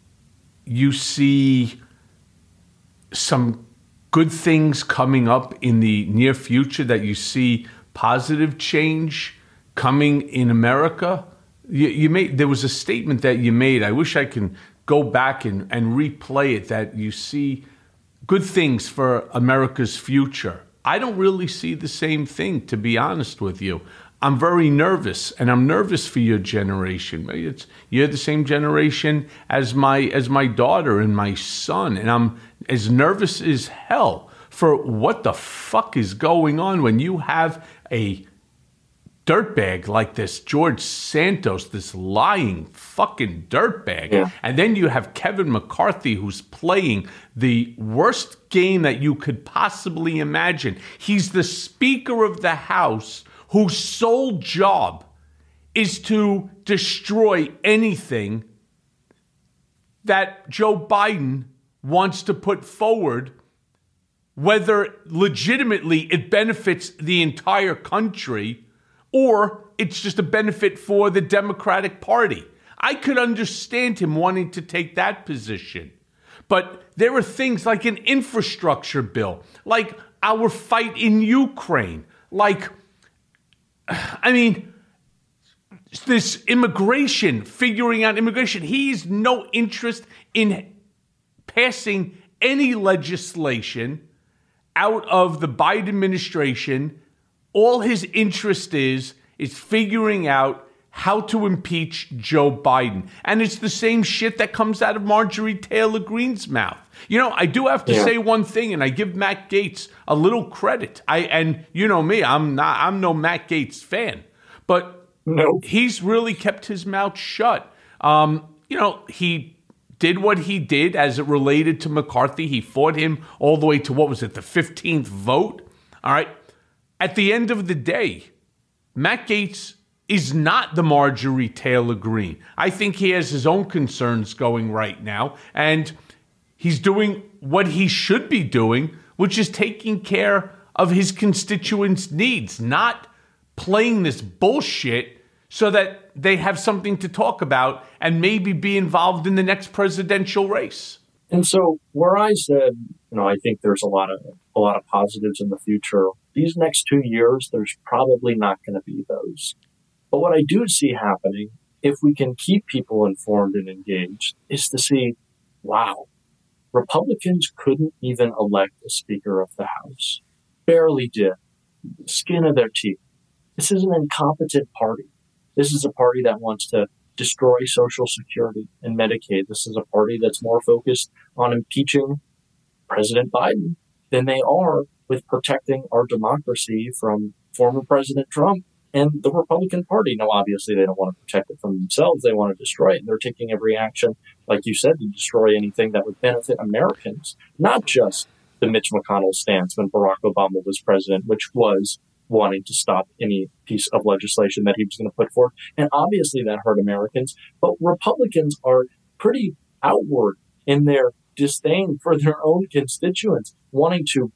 you see some good things coming up in the near future, that you see positive change coming in America? You, you made, there was a statement that you made. I wish I can go back and, and replay it, that you see good things for America's future. I don't really see the same thing, to be honest with you. I'm very nervous, and I'm nervous for your generation. It's, you're the same generation as my as my daughter and my son, and I'm as nervous as hell for what the fuck is going on when you have a dirtbag like this George Santos, this lying fucking dirtbag. Yeah. And then you have Kevin McCarthy, who's playing the worst game that you could possibly imagine. He's the Speaker of the House whose sole job is to destroy anything that Joe Biden wants to put forward, whether legitimately it benefits the entire country or it's just a benefit for the Democratic Party. I could understand him wanting to take that position. But there are things like an infrastructure bill, like our fight in Ukraine, like, I mean, this immigration, figuring out immigration. He has no interest in passing any legislation out of the Biden administration. All his interest is, is figuring out how to impeach Joe Biden. And it's the same shit that comes out of Marjorie Taylor Greene's mouth. You know, I do have to Yeah. say one thing, and I give Matt Gaetz a little credit. I and you know me, I'm not I'm no Matt Gaetz fan. But no. he's really kept his mouth shut. Um, you know, he did what he did as it related to McCarthy. He fought him all the way to, what was it, the fifteenth vote? All right. At the end of the day, Matt Gaetz is not the Marjorie Taylor Greene. I think he has his own concerns going right now, and he's doing what he should be doing, which is taking care of his constituents' needs, not playing this bullshit so that they have something to talk about and maybe be involved in the next presidential race. And so where I said, you know, I think there's a lot of a lot of positives in the future. These next two years, there's probably not going to be those. But what I do see happening, if we can keep people informed and engaged, is to see, wow, Republicans couldn't even elect a Speaker of the House. Barely did. Skin of their teeth. This is an incompetent party. This is a party that wants to destroy Social Security and Medicaid. This is a party that's more focused on impeaching President Biden than they are with protecting our democracy from former President Trump and the Republican Party. Now, obviously, they don't want to protect it from themselves. They want to destroy it. And they're taking every action, like you said, to destroy anything that would benefit Americans, not just the Mitch McConnell stance when Barack Obama was president, which was wanting to stop any piece of legislation that he was going to put forward. And obviously that hurt Americans. But Republicans are pretty outward in their disdain for their own constituents, wanting to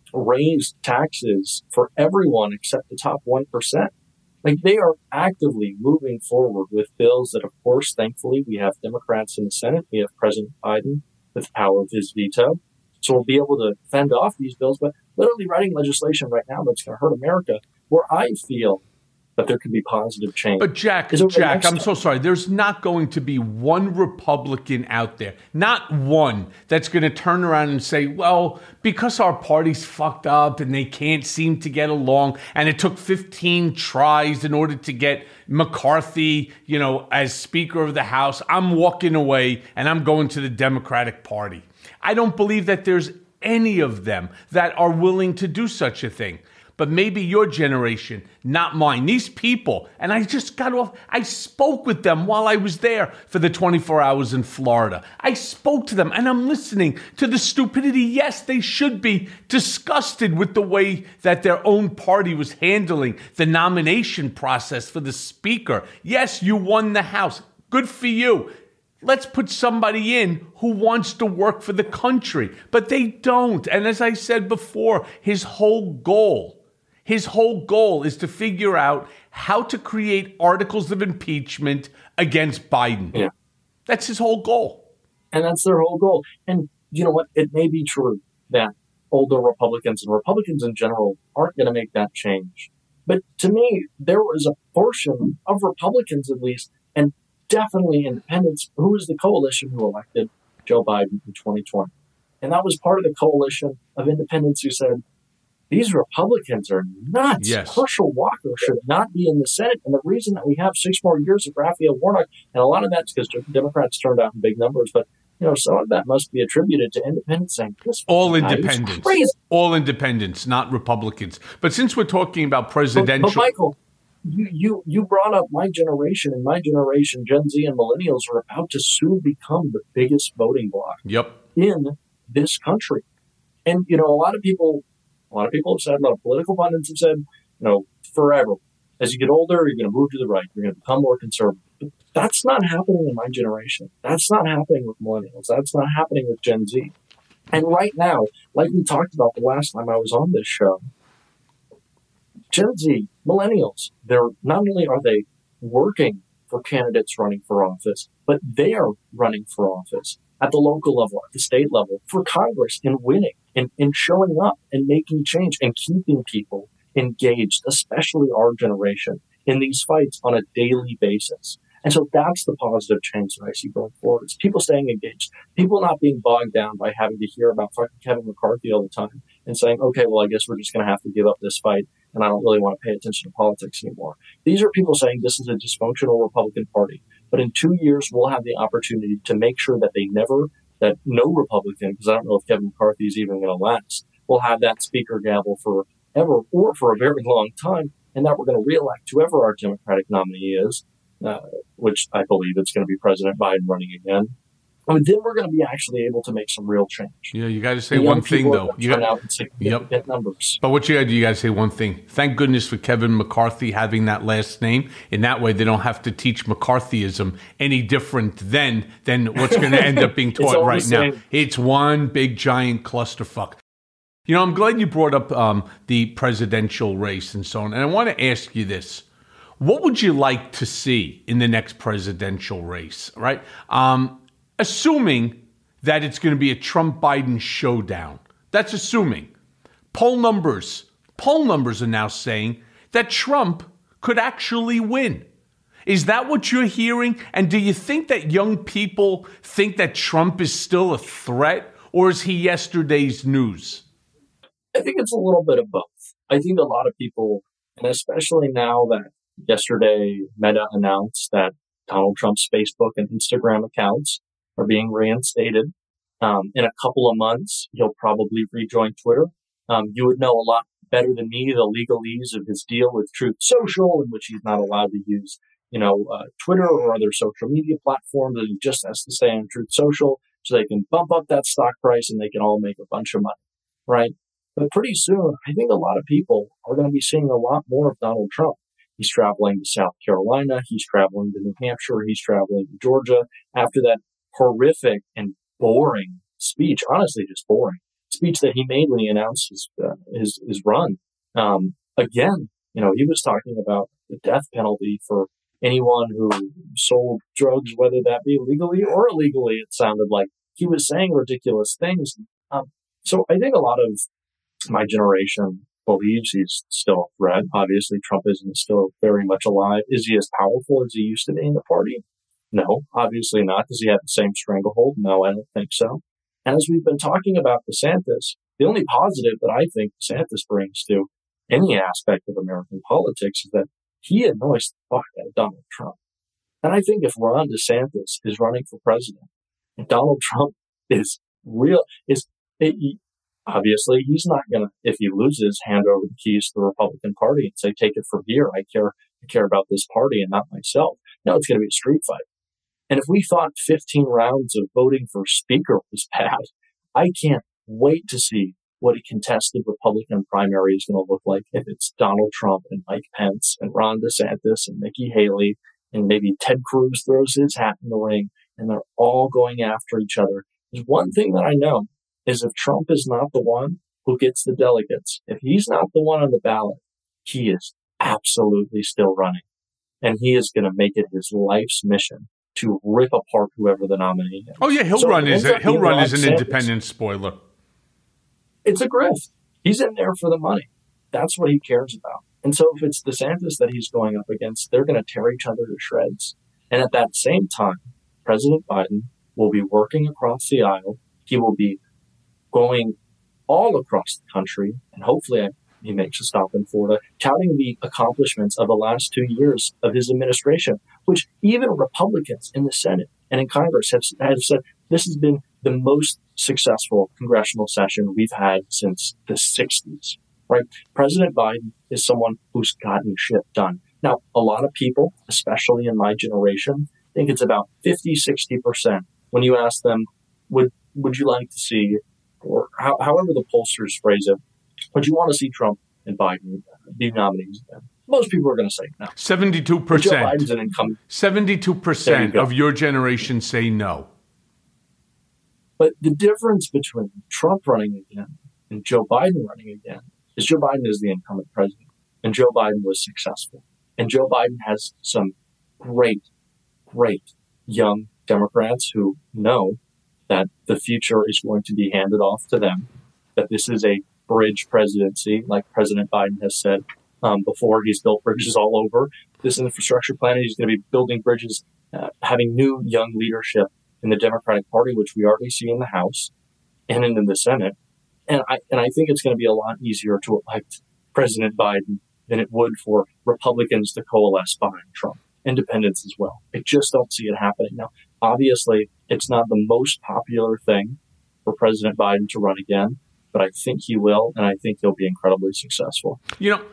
raise taxes for everyone except the top one percent. Like, they are actively moving forward with bills that, of course, thankfully, we have Democrats in the Senate. We have President Biden with the power of his veto. So we'll be able to fend off these bills, but literally writing legislation right now that's going to hurt America, where I feel that there could be positive change. But Jack, Jack, I'm so sorry. There's not going to be one Republican out there, not one, that's going to turn around and say, well, because our party's fucked up and they can't seem to get along, and it took fifteen tries in order to get McCarthy, you know, as Speaker of the House, I'm walking away and I'm going to the Democratic Party. I don't believe that there's any of them that are willing to do such a thing. But maybe your generation, not mine. These people, and I just got off, I spoke with them while I was there for the twenty-four hours in Florida. I spoke to them, and I'm listening to the stupidity. Yes, they should be disgusted with the way that their own party was handling the nomination process for the Speaker. Yes, you won the House. Good for you. Let's put somebody in who wants to work for the country. But they don't. And as I said before, his whole goal His whole goal is to figure out how to create articles of impeachment against Biden. Yeah. That's his whole goal. And that's their whole goal. And you know what? It may be true that older Republicans and Republicans in general aren't going to make that change. But to me, there was a portion of Republicans, at least, and definitely independents, who was the coalition who elected Joe Biden in twenty twenty. And that was part of the coalition of independents who said, these Republicans are nuts. Yes. Herschel Walker should not be in the Senate. And the reason that we have six more years of Raphael Warnock, and a lot of that's because Democrats turned out in big numbers, but you know, some of that must be attributed to independents saying this all guy is independents, crazy. all independents, not Republicans. But since we're talking about presidential, But, but Michael, you, you you brought up my generation, and my generation, Gen Z and millennials, are about to soon become the biggest voting bloc yep. in this country. And you know, a lot of people, a lot of people have said, a lot of political pundits have said, you know, forever, as you get older, you're going to move to the right, you're going to become more conservative. But that's not happening in my generation. That's not happening with millennials. That's not happening with Gen Z. And right now, like we talked about the last time I was on this show, Gen Z, millennials, they're not only are they working for candidates running for office, but they are running for office at the local level, at the state level, for Congress, and winning and, and showing up and making change and keeping people engaged, especially our generation, in these fights on a daily basis. And so that's the positive change that I see going forward. It's people staying engaged, people not being bogged down by having to hear about fucking Kevin McCarthy all the time and saying, okay, well, I guess we're just going to have to give up this fight and I don't really want to pay attention to politics anymore. These are people saying this is a dysfunctional Republican Party. But in two years, we'll have the opportunity to make sure that they never, that no Republican, because I don't know if Kevin McCarthy is even going to last, will have that speaker gavel forever or for a very long time, and that we're going to reelect whoever our Democratic nominee is, uh, which I believe it's going to be President Biden running again. I mean, then we're going to be actually able to make some real change. Yeah, you got to say one thing, though. You got out in significant yep. numbers. But what you got to do, you got to say one thing. Thank goodness for Kevin McCarthy having that last name. In that way, they don't have to teach McCarthyism any different then than what's going to end up being taught right now. It's one big giant clusterfuck. You know, I'm glad you brought up um, the presidential race and so on. And I want to ask you this. What would you like to see in the next presidential race, right? Um, assuming that it's going to be a Trump-Biden showdown. That's assuming. Poll numbers, poll numbers are now saying that Trump could actually win. Is that what you're hearing? And do you think that young people think that Trump is still a threat, or is he yesterday's news? I think it's a little bit of both. I think a lot of people, and especially now that yesterday Meta announced that Donald Trump's Facebook and Instagram accounts are being reinstated. Um, in a couple of months, he'll probably rejoin Twitter. Um, you would know a lot better than me the legalese of his deal with Truth Social, in which he's not allowed to use, you know, uh, Twitter or other social media platforms, and he just has to stay on Truth Social so they can bump up that stock price and they can all make a bunch of money, right? But pretty soon, I think a lot of people are going to be seeing a lot more of Donald Trump. He's traveling to South Carolina. He's traveling to New Hampshire. He's traveling to Georgia after that horrific and boring speech, honestly, just boring speech that he made when he announced his uh, his, his run. Um, again, you know, he was talking about the death penalty for anyone who sold drugs, whether that be legally or illegally. It sounded like he was saying ridiculous things. Um, so I think a lot of my generation believes he's still a threat. Obviously, Trumpism is still very much alive. Is he as powerful as he used to be in the party? No, obviously not. Does he have the same stranglehold? No, I don't think so. And as we've been talking about DeSantis, the only positive that I think DeSantis brings to any aspect of American politics is that he annoys the fuck out of Donald Trump. And I think if Ron DeSantis is running for president and Donald Trump is real, is he, obviously he's not going to, if he loses, hand over the keys to the Republican Party and say, take it from here. I care, I care about this party and not myself. No, it's going to be a street fight. And if we thought fifteen rounds of voting for speaker was bad, I can't wait to see what a contested Republican primary is going to look like if it's Donald Trump and Mike Pence and Ron DeSantis and Nikki Haley and maybe Ted Cruz throws his hat in the ring and they're all going after each other. There's one thing that I know is if Trump is not the one who gets the delegates, if he's not the one on the ballot, he is absolutely still running. And he is going to make it his life's mission to rip apart whoever the nominee is. Oh yeah, he'll so run as a, he'll run as an DeSantis, independent. Spoiler. It's a grift. He's in there for the money. That's what he cares about. And so if it's DeSantis that he's going up against, they're going to tear each other to shreds. And at that same time, President Biden will be working across the aisle. He will be going all across the country, and hopefully, I he makes a stop in Florida, touting the accomplishments of the last two years of his administration, which even Republicans in the Senate and in Congress have, have said this has been the most successful congressional session we've had since the sixties, right? President Biden is someone who's gotten shit done. Now, a lot of people, especially in my generation, think it's about fifty, sixty percent when you ask them, would would you like to see, or how, however the pollsters phrase it, would you want to see Trump and Biden be nominees again? Most people are going to say no. seventy-two percent. Joe Biden's an income. seventy-two percent you of your generation say no. But the difference between Trump running again and Joe Biden running again is Joe Biden is the incumbent president, and Joe Biden was successful. And Joe Biden has some great, great young Democrats who know that the future is going to be handed off to them, that this is a bridge presidency, like President Biden has said um, before. He's built bridges all over this infrastructure plan. He's going to be building bridges, uh, having new young leadership in the Democratic Party, which we already see in the House and in the Senate. And I and I think it's going to be a lot easier to elect President Biden than it would for Republicans to coalesce behind Trump. Independents as well. I just don't see it happening now. Obviously, it's not the most popular thing for President Biden to run again, but I think he will, and I think he'll be incredibly successful. You know,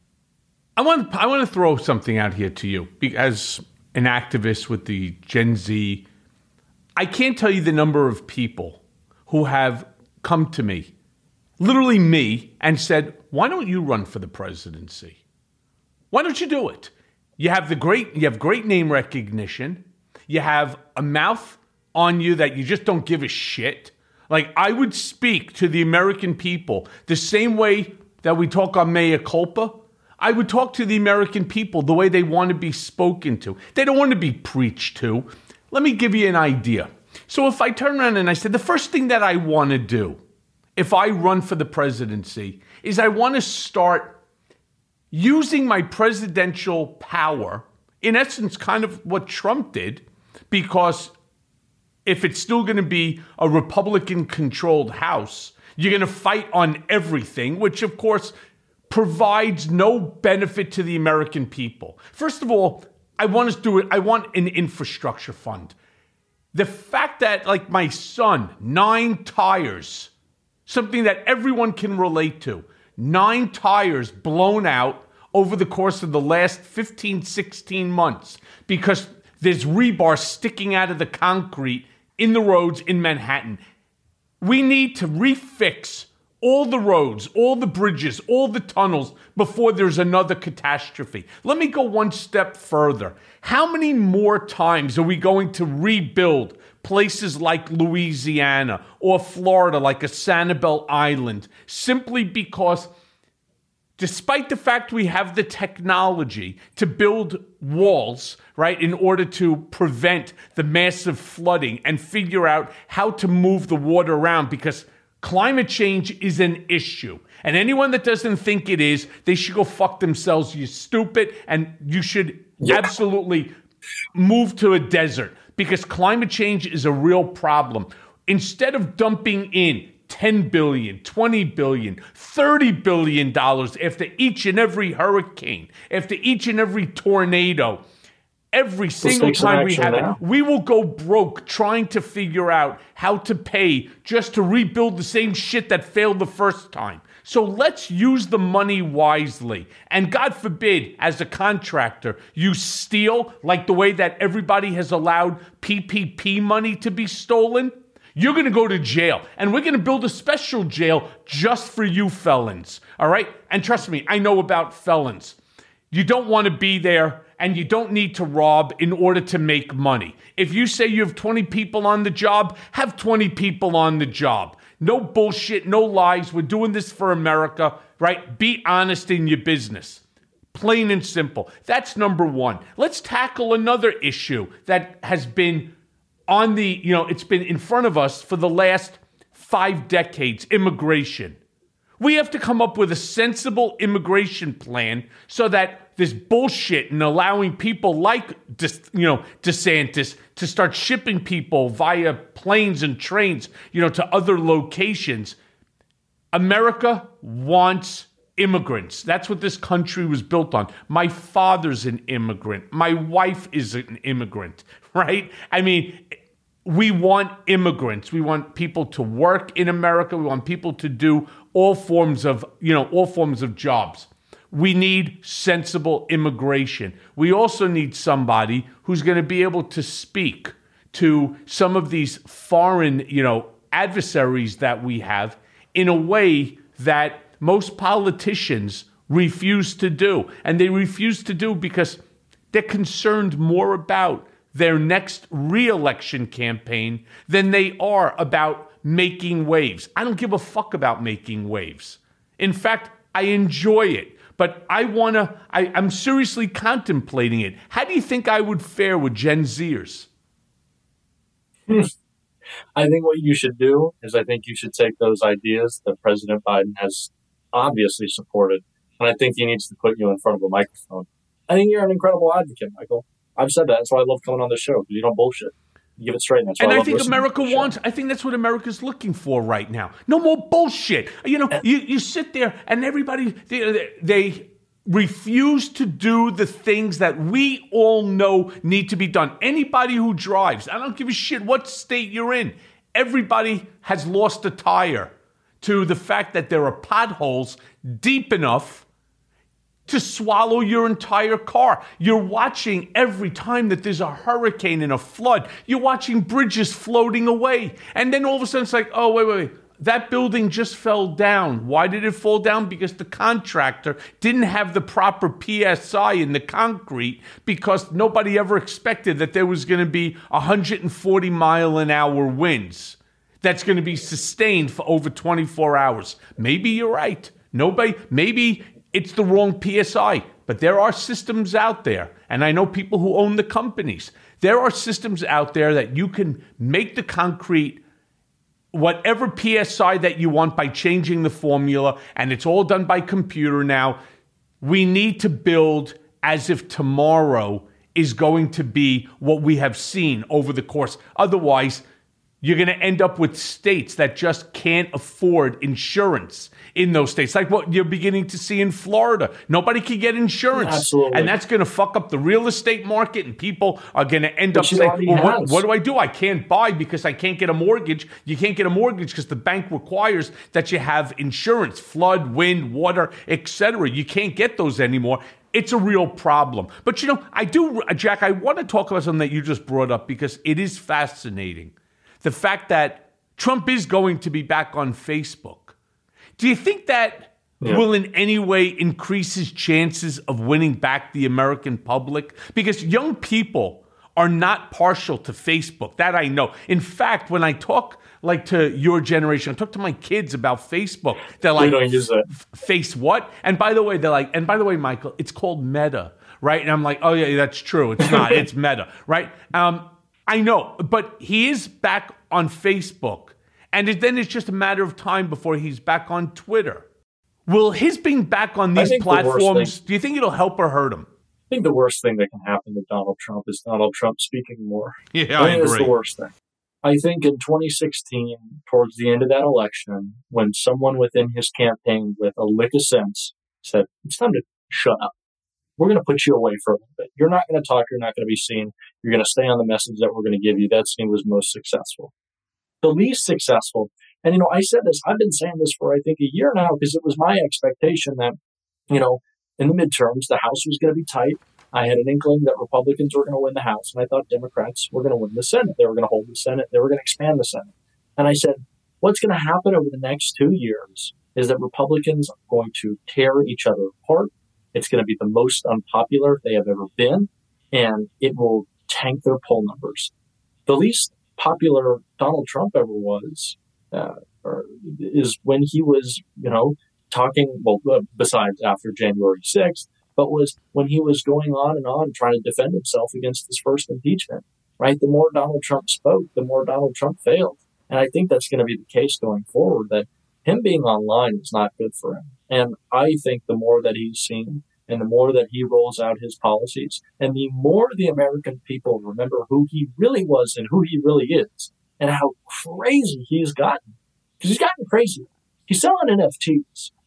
I want I want to throw something out here to you as an activist with the Gen Z. I can't tell you the number of people who have come to me, literally me, and said, why don't you run for the presidency? Why don't you do it? You have the great, you have great name recognition. You have a mouth on you that you just don't give a shit. Like, I would speak to the American people the same way that we talk on Mea Culpa. I would talk to the American people the way they want to be spoken to. They don't want to be preached to. Let me give you an idea. So if I turn around and I said, the first thing that I want to do if I run for the presidency is I want to start using my presidential power, in essence, kind of what Trump did, because if it's still going to be a Republican-controlled House, you're going to fight on everything, which, of course, provides no benefit to the American people. First of all, I want to do it. I want an infrastructure fund. The fact that, like my son, nine tires, something that everyone can relate to, nine tires blown out over the course of the last fifteen, sixteen months because there's rebar sticking out of the concrete in the roads in Manhattan. We need to refix all the roads, all the bridges, all the tunnels before there's another catastrophe. Let me go one step further. How many more times are we going to rebuild places like Louisiana or Florida, like a Sanibel Island, simply because despite the fact we have the technology to build walls, right, in order to prevent the massive flooding and figure out how to move the water around, because climate change is an issue. And anyone that doesn't think it is, they should go fuck themselves, you stupid, and you should yep. absolutely move to a desert, because climate change is a real problem. Instead of dumping in ten billion dollars, twenty billion dollars, thirty billion dollars after each and every hurricane, after each and every tornado, every single time we have it, we will go broke trying to figure out how to pay just to rebuild the same shit that failed the first time. So let's use the money wisely. And God forbid, as a contractor, you steal like the way that everybody has allowed P P P money to be stolen. You're going to go to jail, and we're going to build a special jail just for you felons, all right? And trust me, I know about felons. You don't want to be there, and you don't need to rob in order to make money. If you say you have twenty people on the job, have twenty people on the job. No bullshit, no lies. We're doing this for America, right? Be honest in your business. Plain and simple. That's number one. Let's tackle another issue that has been on the, you know, it's been in front of us for the last five decades, immigration. We have to come up with a sensible immigration plan so that this bullshit and allowing people like, you know, DeSantis to start shipping people via planes and trains, you know, to other locations. America wants immigrants. That's what this country was built on. My father's an immigrant. My wife is an immigrant, right? I mean, we want immigrants. We want people to work in America. We want people to do all forms of, you know, all forms of jobs. We need sensible immigration. We also need somebody who's going to be able to speak to some of these foreign, you know, adversaries that we have in a way that most politicians refuse to do. And they refuse to do because they're concerned more about their next re-election campaign than they are about making waves. I don't give a fuck about making waves. In fact, I enjoy it. But I want to, I'm seriously contemplating it. How do you think I would fare with Gen Zers? I think what you should do is I think you should take those ideas that President Biden has obviously supported, and I think he needs to put you in front of a microphone. I think you're an incredible advocate, Michael. I've said that. That's why I love coming on the show, because you don't bullshit. You give it straight. That's why and I, I love think listening America to the show. wants, I think that's what America's looking for right now. No more bullshit. You know, you, you sit there and everybody, they, they refuse to do the things that we all know need to be done. Anybody who drives, I don't give a shit what state you're in, everybody has lost a tire to the fact that there are potholes deep enough to swallow your entire car. You're watching every time that there's a hurricane and a flood, you're watching bridges floating away. And then all of a sudden it's like, oh, wait, wait, wait. That building just fell down. Why did it fall down? Because the contractor didn't have the proper P S I in the concrete, because nobody ever expected that there was going to be one hundred forty mile an hour winds that's going to be sustained for over twenty-four hours. Maybe you're right. Nobody, maybe it's the wrong P S I, but there are systems out there, and I know people who own the companies. There are systems out there that you can make the concrete whatever P S I that you want by changing the formula, and it's all done by computer now. We need to build as if tomorrow is going to be what we have seen over the course. Otherwise, you're going to end up with states that just can't afford insurance in those states, like what you're beginning to see in Florida. Nobody can get insurance. Absolutely. And that's going to fuck up the real estate market, and people are going to end But up she saying, already well, what, has. what do I do? I can't buy because I can't get a mortgage. You can't get a mortgage because the bank requires that you have insurance, flood, wind, water, et cetera. You can't get those anymore. It's a real problem. But, you know, I do, Jack, I want to talk about something that you just brought up, because it is fascinating. The fact that Trump is going to be back on Facebook. Do you think that yeah. will in any way increase his chances of winning back the American public? Because young people are not partial to Facebook. That I know. In fact, when I talk like to your generation, I talk to my kids about Facebook. They're like, don't use that. Face what? And by the way, they're like, and by the way, Michael, it's called Meta, right? And I'm like, oh yeah, that's true. It's not. It's Meta, right? Um, I know, but he is back on Facebook. And it, then it's just a matter of time before he's back on Twitter. Will his being back on these platforms, do you think it'll help or hurt him? I think the worst thing that can happen to Donald Trump is Donald Trump speaking more. Yeah, I I think agree. That's the worst thing. I think in twenty sixteen, towards the end of that election, when someone within his campaign with a lick of sense said, it's time to shut up. We're going to put you away for a little bit. You're not going to talk. You're not going to be seen. You're going to stay on the message that we're going to give you. That's who was most successful. The least successful, and, you know, I said this, I've been saying this for, I think, a year now, because it was my expectation that, you know, in the midterms, the House was going to be tight. I had an inkling that Republicans were going to win the House, and I thought Democrats were going to win the Senate. They were going to hold the Senate. They were going to expand the Senate. And I said, what's going to happen over the next two years is that Republicans are going to tear each other apart. It's going to be the most unpopular they have ever been, and it will tank their poll numbers. The least popular Donald Trump ever was uh, or is when he was, you know, talking, well, uh, besides after January sixth, but was when he was going on and on trying to defend himself against his first impeachment, right? The more Donald Trump spoke, the more Donald Trump failed. And I think that's going to be the case going forward, that him being online is not good for him. And I think the more that he's seen and the more that he rolls out his policies, and the more the American people remember who he really was and who he really is, and how crazy he's gotten. Because he's gotten crazy. He's selling N F Ts.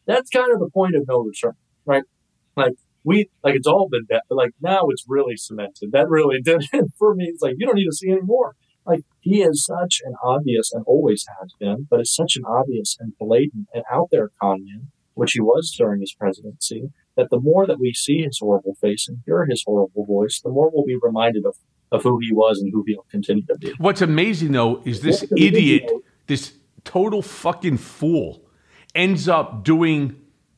that's kind of the point of no return, right? Like we, like it's all been bad, but like now it's really cemented. That really did it for me. It's like, you don't need to see any more. Like he is such an obvious, and always has been, but is such an obvious and blatant and out there con man, which he was during his presidency, that the more that we see his horrible face and hear his horrible voice, the more we'll be reminded of, of who he was and who he'll continue to be. What's amazing, though, is this idiot, this total fucking fool, ends up doing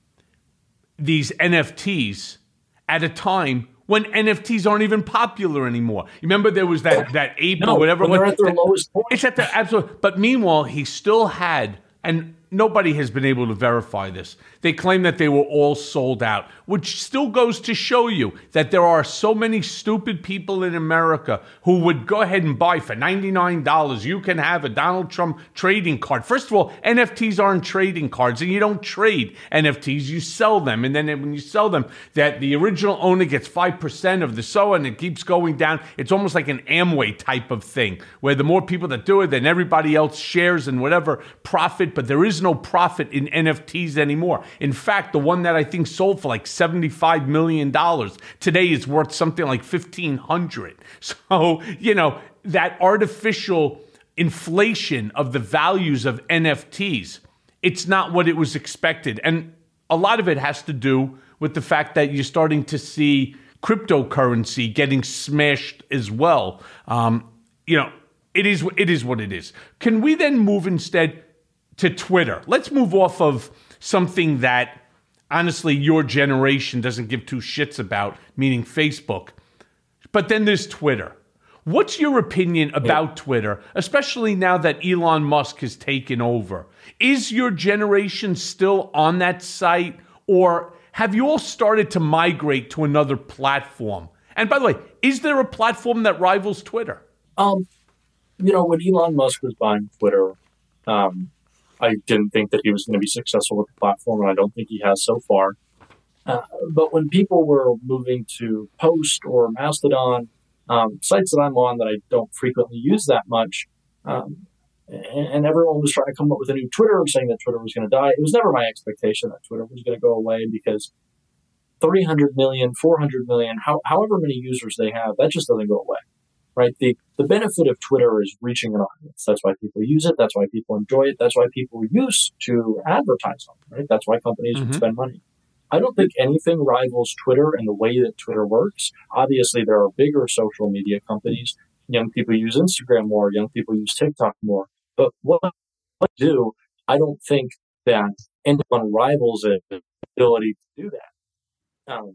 these N F Ts at a time when N F Ts aren't even popular anymore. You remember there was that, that ape no, or whatever? When they're at their that, lowest point. It's at the absolute. But meanwhile, he still had, and nobody has been able to verify this. They claim that they were all sold out, which still goes to show you that there are so many stupid people in America who would go ahead and buy for ninety-nine dollars. You can have a Donald Trump trading card. First of all, N F Ts aren't trading cards, and you don't trade N F Ts. You sell them, and then when you sell them, that the original owner gets five percent of the so, and it keeps going down. It's almost like an Amway type of thing, where the more people that do it, then everybody else shares in whatever profit, but there is no profit in N F Ts anymore. In fact, the one that I think sold for like seventy-five million dollars today is worth something like fifteen hundred dollars. So, you know, that artificial inflation of the values of N F Ts, it's not what it was expected. And a lot of it has to do with the fact that you're starting to see cryptocurrency getting smashed as well. Um, you know, it is, it is what it is. Can we then move instead to Twitter? Let's move off of something that, honestly, your generation doesn't give two shits about, meaning Facebook. But then there's Twitter. What's your opinion about Twitter, especially now that Elon Musk has taken over? Is your generation still on that site, or have you all started to migrate to another platform? And by the way, is there a platform that rivals Twitter? Um, you know, when Elon Musk was buying Twitter, um, I didn't think that he was going to be successful with the platform, and I don't think he has so far. Uh, but when people were moving to Post or Mastodon, um, sites that I'm on that I don't frequently use that much, um, and, and everyone was trying to come up with a new Twitter, saying that Twitter was going to die. It was never my expectation that Twitter was going to go away, because three hundred million, four hundred million, how, however many users they have, that just doesn't go away. Right. The the benefit of Twitter is reaching an audience. That's why people use it. That's why people enjoy it. That's why people used to advertise on it. Right. That's why companies mm-hmm. would spend money. I don't think anything rivals Twitter and the way that Twitter works. Obviously, there are bigger social media companies. Young people use Instagram more. Young people use TikTok more. But what I do, I don't think that anyone rivals it, the ability to do that. Um,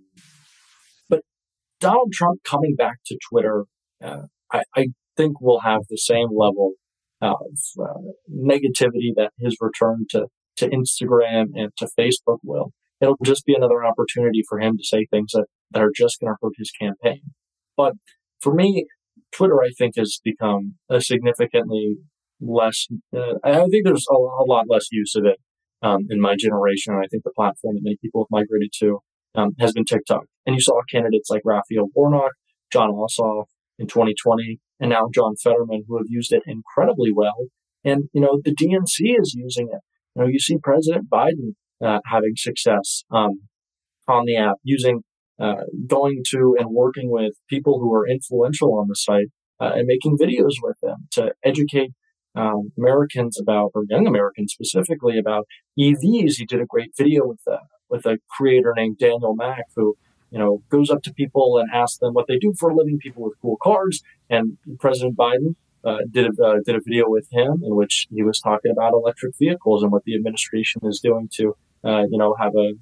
but Donald Trump coming back to Twitter, Uh, I, I think we'll have the same level of uh, negativity that his return to, to Instagram and to Facebook will. It'll just be another opportunity for him to say things that, that are just going to hurt his campaign. But for me, Twitter, I think, has become a significantly less, uh, I think there's a, a lot less use of it um, in my generation. And I think the platform that many people have migrated to um, has been TikTok. And you saw candidates like Raphael Warnock, Jon Ossoff, in twenty twenty, and now John Fetterman, who have used it incredibly well. And, you know, the D N C is using it. You know, you see President Biden uh, having success um, on the app, using, uh, going to and working with people who are influential on the site uh, and making videos with them to educate um, Americans about, or young Americans specifically, about E Vs. He did a great video with a, with a creator named Daniel Mack, who you know, goes up to people and asks them what they do for a living, people with cool cars. And President Biden uh, did, a, uh, did a video with him in which he was talking about electric vehicles and what the administration is doing to, uh, you know, have a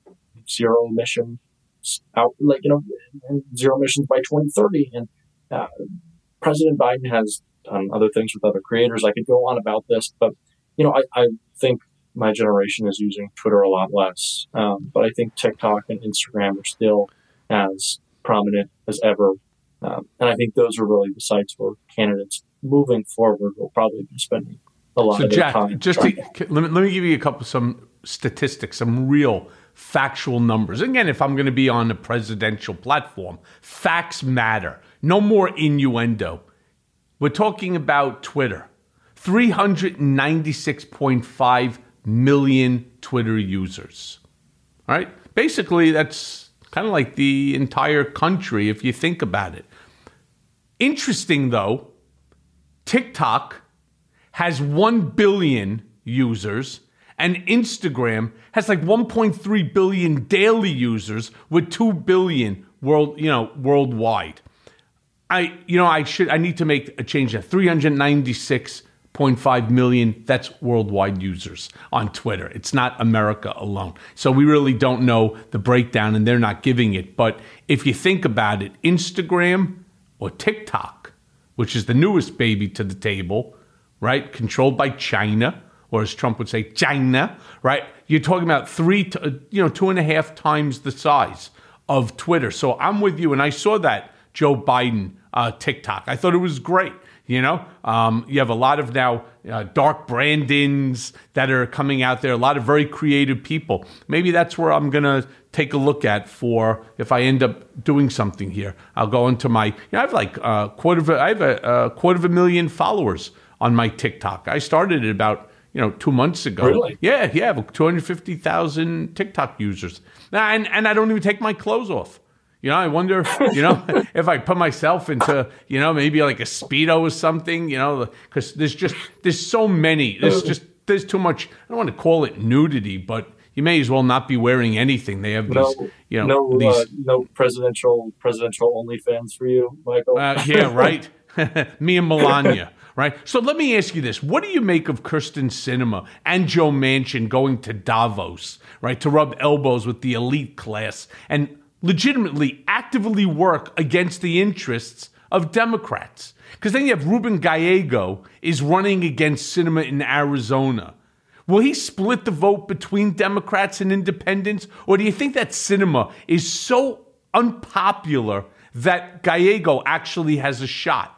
zero emission out, like, you know, zero emissions by twenty thirty. And uh, President Biden has done other things with other creators. I could go on about this, but, you know, I, I think my generation is using Twitter a lot less. Um, but I think TikTok and Instagram are still as prominent as ever. Um, and I think those are really the sites where candidates moving forward will probably be spending a lot so of their Jack, time. Just to, let, me, let me give you a couple, some statistics, some real factual numbers. Again, if I'm going to be on a presidential platform, facts matter. No more innuendo. We're talking about Twitter. three hundred ninety-six point five million Twitter users. All right? Basically, that's kind of like the entire country if you think about it. Interesting, though, TikTok has one billion users and Instagram has like one point three billion daily users with two billion world, you know, worldwide. I, you know, I should, I need to make a change there. three hundred ninety-six point five million, that's worldwide users on Twitter. It's not America alone. So we really don't know the breakdown and they're not giving it. But if you think about it, Instagram or TikTok, which is the newest baby to the table, right? Controlled by China, or as Trump would say, China, right? You're talking about three, to, you know, two and a half times the size of Twitter. So I'm with you. And I saw that Joe Biden uh, TikTok. I thought it was great. You know, um, you have a lot of now uh, dark Brandons that are coming out there, a lot of very creative people. Maybe that's where I'm going to take a look at for if I end up doing something here. I'll go into my, you know, I have like a quarter of a, I have a, a quarter of a million followers on my TikTok. I started it about, you know, two months ago. Really? Yeah, yeah, I have two hundred fifty thousand TikTok users. And, and I don't even take my clothes off. You know, I wonder, you know, if I put myself into, you know, maybe like a Speedo or something, you know, because there's just, there's so many, there's just, there's too much, I don't want to call it nudity, but you may as well not be wearing anything. They have these, No, you know, no, these. uh, no presidential presidential OnlyFans for you, Michael. Uh, yeah, right. Me and Melania. Right. So let me ask you this. What do you make of Kyrsten Sinema and Joe Manchin going to Davos, right, to rub elbows with the elite class and legitimately actively work against the interests of Democrats? Because then you have Ruben Gallego is running against Sinema in Arizona. Will he split the vote between Democrats and independents? Or do you think that Sinema is so unpopular that Gallego actually has a shot?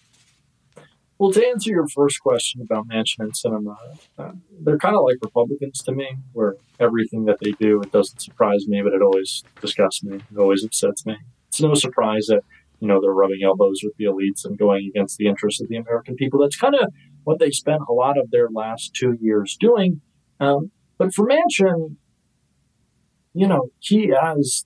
Well, to answer your first question about Manchin and Sinema, uh, they're kind of like Republicans to me, where everything that they do, it doesn't surprise me, but it always disgusts me. It always upsets me. It's no surprise that, you know, they're rubbing elbows with the elites and going against the interests of the American people. That's kind of what they spent a lot of their last two years doing. Um, but for Manchin, you know, he has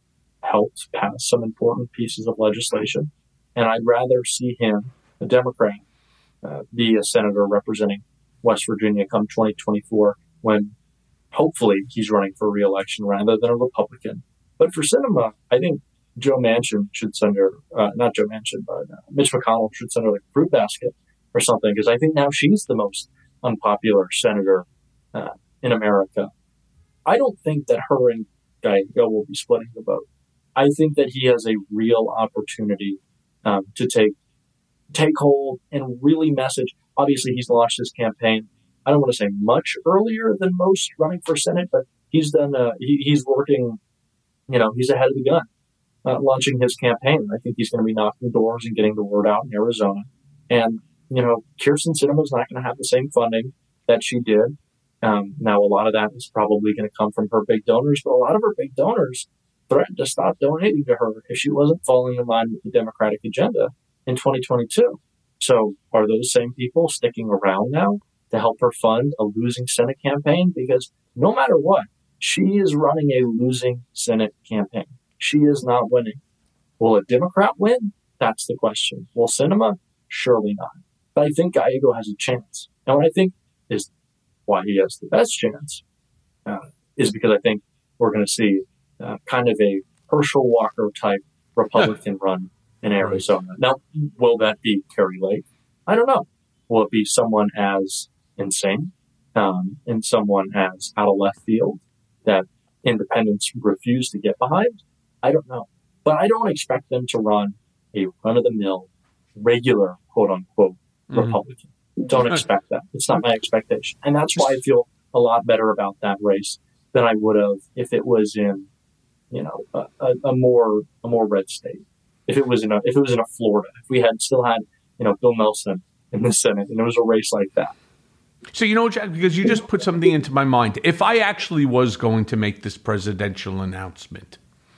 helped pass some important pieces of legislation, and I'd rather see him, a Democrat, Uh, be a senator representing West Virginia come twenty twenty-four, when hopefully he's running for re-election rather than a Republican. But for Sinema, I think Joe Manchin should send her, uh, not Joe Manchin, but uh, Mitch McConnell should send her like a fruit basket or something, because I think now she's the most unpopular senator uh, in America. I don't think that her and Gallego will be splitting the vote. I think that he has a real opportunity um, to take take hold and really message. Obviously, he's launched his campaign, I don't want to say much earlier than most running for Senate, but he's done, uh, he, he's working, you know, he's ahead of the gun, uh, launching his campaign. I think he's going to be knocking doors and getting the word out in Arizona. And, you know, Kyrsten Sinema is not going to have the same funding that she did. Um, now, a lot of that is probably going to come from her big donors, but a lot of her big donors threatened to stop donating to her if she wasn't falling in line with the Democratic agenda in twenty twenty-two. So are those same people sticking around now to help her fund a losing Senate campaign? Because no matter what, she is running a losing Senate campaign. She is not winning. Will a Democrat win? That's the question. Will Sinema? Surely not. But I think Gallego has a chance. And what I think is why he has the best chance uh, is because I think we're going to see uh, kind of a Herschel Walker type Republican run in Arizona. Now, will that be Kari Lake? I don't know. Will it be someone as insane um, and someone as out of left field that independents refuse to get behind? I don't know. But I don't expect them to run a run-of-the-mill, regular, quote-unquote, mm-hmm. Republican. Don't expect that. It's not my expectation. And that's why I feel a lot better about that race than I would have if it was in, you know, a, a, a more a more red state. If it was in a if it was in a Florida, if we had still had, you know, Bill Nelson in the Senate and it was a race like that. So, you know, Jack, because you just put something into my mind. If I actually was going to make this presidential announcement,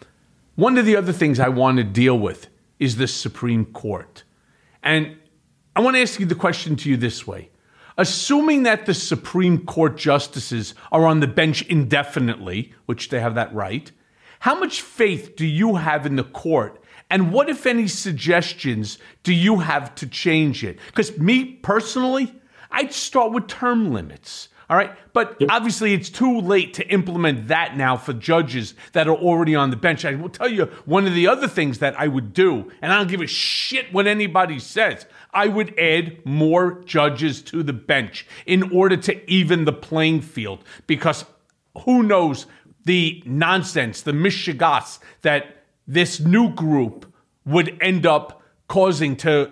one of the other things I want to deal with is the Supreme Court. And I want to ask you the question to you this way. assuming that the Supreme Court justices are on the bench indefinitely, which they have that right, how much faith do you have in the court? And what, if any, suggestions do you have to change it? Because me personally, I'd start with term limits. All right. But obviously it's too late to implement that now for judges that are already on the bench. I will tell you one of the other things that I would do, and I don't give a shit what anybody says, I would add more judges to the bench in order to even the playing field, because who knows the nonsense, the mishigas that this new group would end up causing to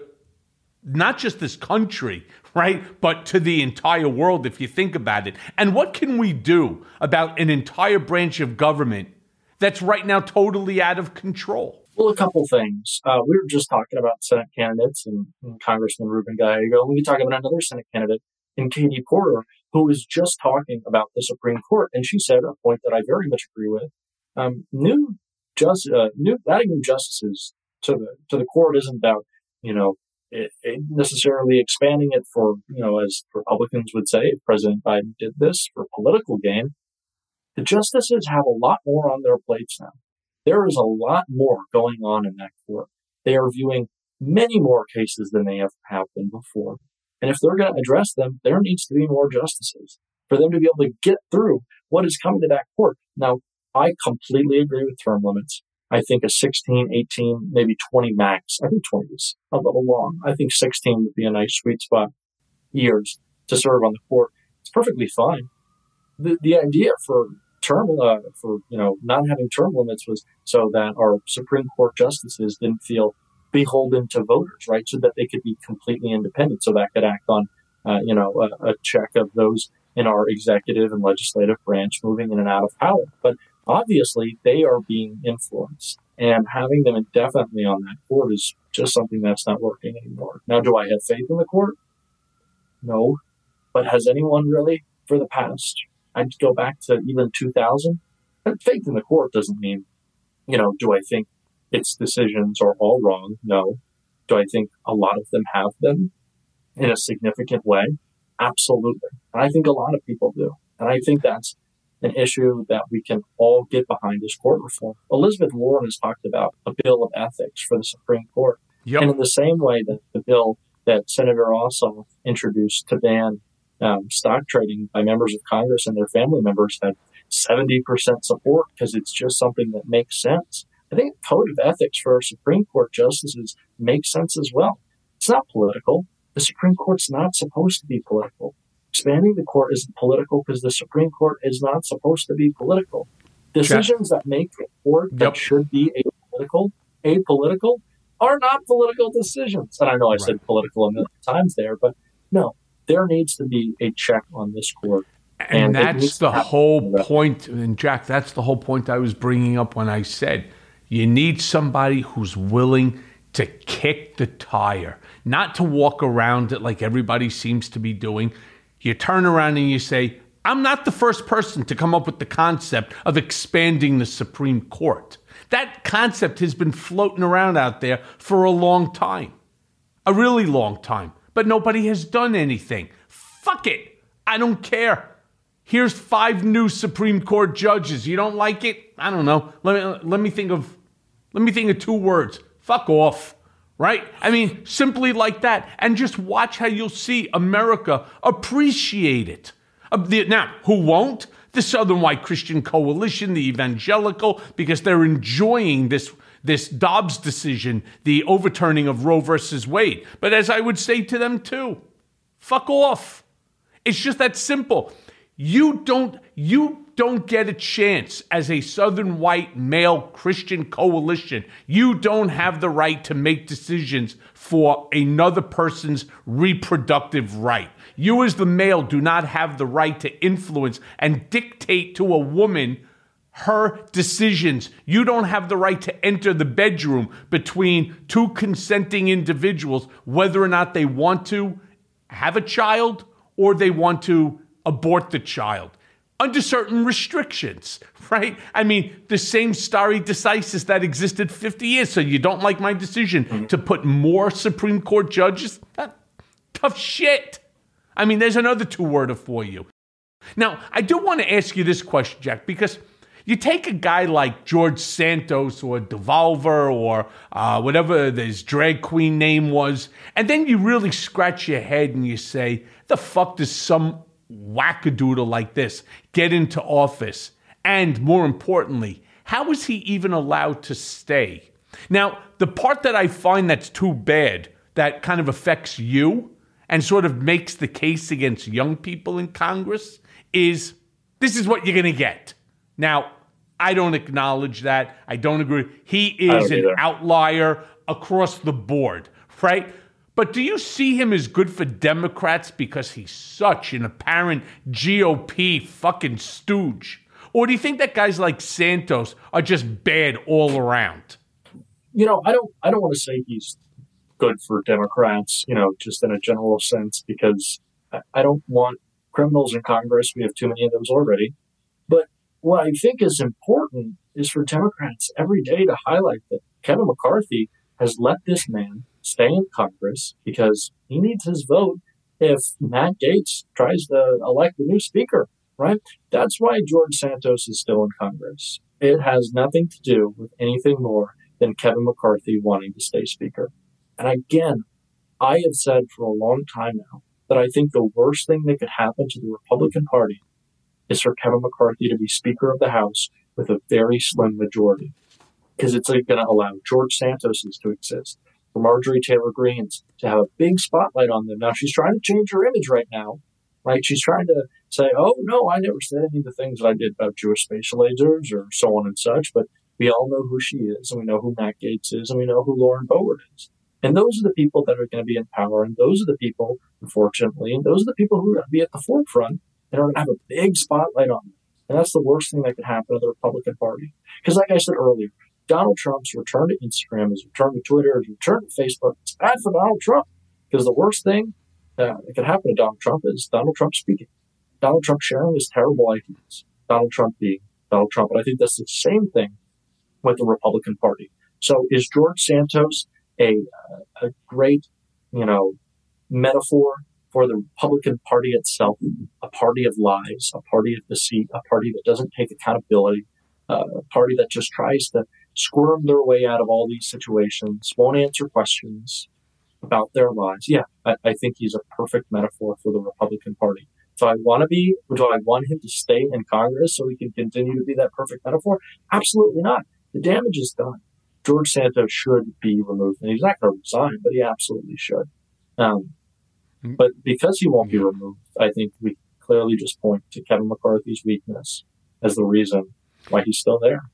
not just this country, right, but to the entire world, if you think about it. And what can we do about an entire branch of government that's right now totally out of control? Well, a couple things. Uh, we were just talking about Senate candidates and, and Congressman Ruben Gallego. We can talk about another Senate candidate in Katie Porter, who was just talking about the Supreme Court. And she said a point that I very much agree with. Um, new just, uh, new, adding new justices to the, to the court isn't about, you know, It, it necessarily expanding it for, you know, as Republicans would say, if President Biden did this for political gain. The justices have a lot more on their plates now. There is a lot more going on in that court. They are viewing many more cases than they have, have been before. And if they're going to address them, there needs to be more justices for them to be able to get through what is coming to that court. Now, I completely agree with term limits. I think a sixteen, eighteen, maybe twenty max. I think twenty is a little long. I think sixteen would be a nice sweet spot years to serve on the court. It's perfectly fine. The the idea for term uh, for you know not having term limits was so that our Supreme Court justices didn't feel beholden to voters, right? So that they could be completely independent, so that could act on uh, you know a, a check of those in our executive and legislative branch moving in and out of power. But obviously, they are being influenced, and having them indefinitely on that court is just something that's not working anymore. Now, do I have faith in the court? No. But has anyone really for the past? I'd go back to even two thousand. Faith in the court doesn't mean, you know, do I think its decisions are all wrong? No. Do I think a lot of them have been in a significant way? Absolutely. And I think a lot of people do. And I think that's an issue that we can all get behind is court reform. Elizabeth Warren has talked about a bill of ethics for the Supreme Court. Yep. And in the same way that the bill that Senator Ossoff introduced to ban um, stock trading by members of Congress and their family members had seventy percent support because it's just something that makes sense. I think a code of ethics for our Supreme Court justices makes sense as well. It's not political. The Supreme Court's not supposed to be political. Expanding the court isn't political because the Supreme Court is not supposed to be political. Decisions that make the court that yep. should be apolitical, apolitical are not political decisions. And I know I right. said political a million times there, but no, there needs to be a check on this court. And, and that's the whole point. And Jack, that's the whole point I was bringing up when I said you need somebody who's willing to kick the tire, not to walk around it like everybody seems to be doing. You turn around and you say, I'm not the first person to come up with the concept of expanding the Supreme Court. That concept has been floating around out there for a long time, a really long time, but nobody has done anything. Fuck it. I don't care. Here's five new Supreme Court judges. You don't like it? I don't know. Let me, let me think of, let me think of two words. Fuck off. Right? I mean, simply like that. And just watch how you'll see America appreciate it. Now, who won't? The Southern White Christian Coalition, the evangelical, because they're enjoying this, this Dobbs decision, the overturning of Roe versus Wade. But as I would say to them too, fuck off. It's just that simple. You don't, you don't get a chance as a Southern white male Christian coalition. You don't have the right to make decisions for another person's reproductive right. You as the male do not have the right to influence and dictate to a woman her decisions. You don't have the right to enter the bedroom between two consenting individuals, whether or not they want to have a child or they want to abort the child. Under certain restrictions, right? I mean, the same stare decisis that existed fifty years. So you don't like my decision mm-hmm. to put more Supreme Court judges? That, tough shit. I mean, there's another two-worder for you. Now, I do want to ask you this question, Jack, because you take a guy like George Santos or Devolver or uh, whatever his drag queen name was, and then you really scratch your head and you say, the fuck does some wackadoodle like this get into office? And more importantly, how is he even allowed to stay? Now, the part that I find that's too bad, that kind of affects you and sort of makes the case against young people in Congress, is this is what you're going to get. Now, I don't acknowledge that. I don't agree. He is an outlier across the board, right? But do you see him as good for Democrats because he's such an apparent G O P fucking stooge? Or do you think that guys like Santos are just bad all around? You know, I don't I don't want to say he's good for Democrats, you know, just in a general sense, because I don't want criminals in Congress. We have too many of those already. But what I think is important is for Democrats every day to highlight that Kevin McCarthy has let this man stay in Congress because he needs his vote if Matt Gaetz tries to elect a new speaker, right? That's why George Santos is still in Congress. It has nothing to do with anything more than Kevin McCarthy wanting to stay speaker. And again, I have said for a long time now that I think the worst thing that could happen to the Republican Party is for Kevin McCarthy to be Speaker of the House with a very slim majority, because it's like going to allow George Santos's to exist, for Marjorie Taylor Greene's to have a big spotlight on them. Now, she's trying to change her image right now, right? She's trying to say, oh, no, I never said any of the things that I did about Jewish spatial lasers or so on and such, but we all know who she is, and we know who Matt Gaetz is, and we know who Lauren Boebert is. And those are the people that are going to be in power, and those are the people, unfortunately, and those are the people who are going to be at the forefront and are going to have a big spotlight on them. And that's the worst thing that could happen to the Republican Party. Because like I said earlier, Donald Trump's return to Instagram, his return to Twitter, his return to Facebook, it's bad for Donald Trump. Because the worst thing uh, that could happen to Donald Trump is Donald Trump speaking. Donald Trump sharing his terrible ideas. Donald Trump being Donald Trump. And I think that's the same thing with the Republican Party. So is George Santos a, uh, a great, you know, metaphor for the Republican Party itself, a party of lies, a party of deceit, a party that doesn't take accountability, uh, a party that just tries to squirm their way out of all these situations, won't answer questions about their lives? Yeah, I, I think he's a perfect metaphor for the Republican Party. Do I want to be, do I want him to stay in Congress so he can continue to be that perfect metaphor? Absolutely not. The damage is done. George Santos should be removed. And he's not going to resign, but he absolutely should. Um, but because he won't be removed, I think we clearly just point to Kevin McCarthy's weakness as the reason why he's still there.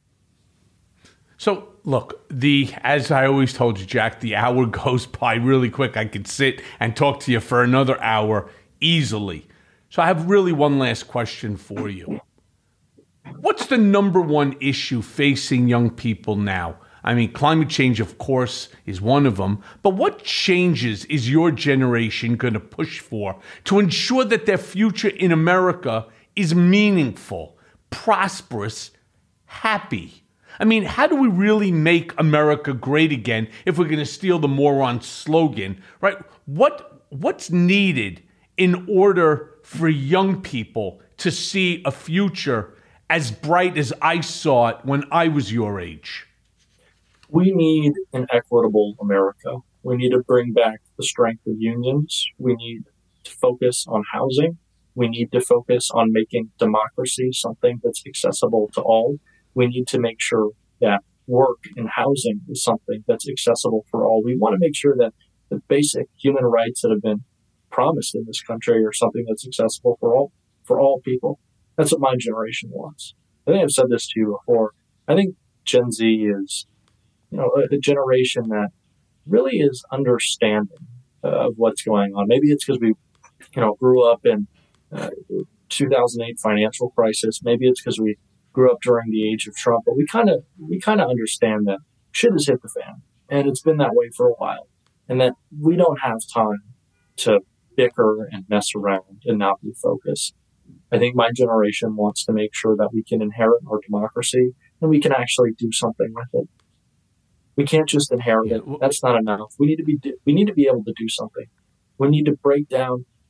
So, look, the as I always told you, Jack, the hour goes by really quick. I could sit and talk to you for another hour easily. So I have really one last question for you. What's the number one issue facing young people now? I mean, climate change, of course, is one of them. But what changes is your generation going to push for to ensure that their future in America is meaningful, prosperous, happy? I mean, how do we really make America great again if we're going to steal the moron slogan, right? What what's needed in order for young people to see a future as bright as I saw it when I was your age? We need an equitable America. We need to bring back the strength of unions. We need to focus on housing. We need to focus on making democracy something that's accessible to all. We need to make sure that work and housing is something that's accessible for all. We want to make sure that the basic human rights that have been promised in this country are something that's accessible for all, for all people. That's what my generation wants. I think I've said this to you before. I think Gen Z is, you know, a, a generation that really is understanding uh, of what's going on. Maybe it's because we, you know, grew up in uh, two thousand eight financial crisis. Maybe it's because we grew up during the age of Trump. But we kind of we kind of understand that shit has hit the fan, and it's been that way for a while, and that we don't have time to bicker and mess around and not be focused. I think my generation wants to make sure that we can inherit our democracy and we can actually do something with it. We can't just inherit it. That's not enough. We need to be we need to be able to do something. We need to break down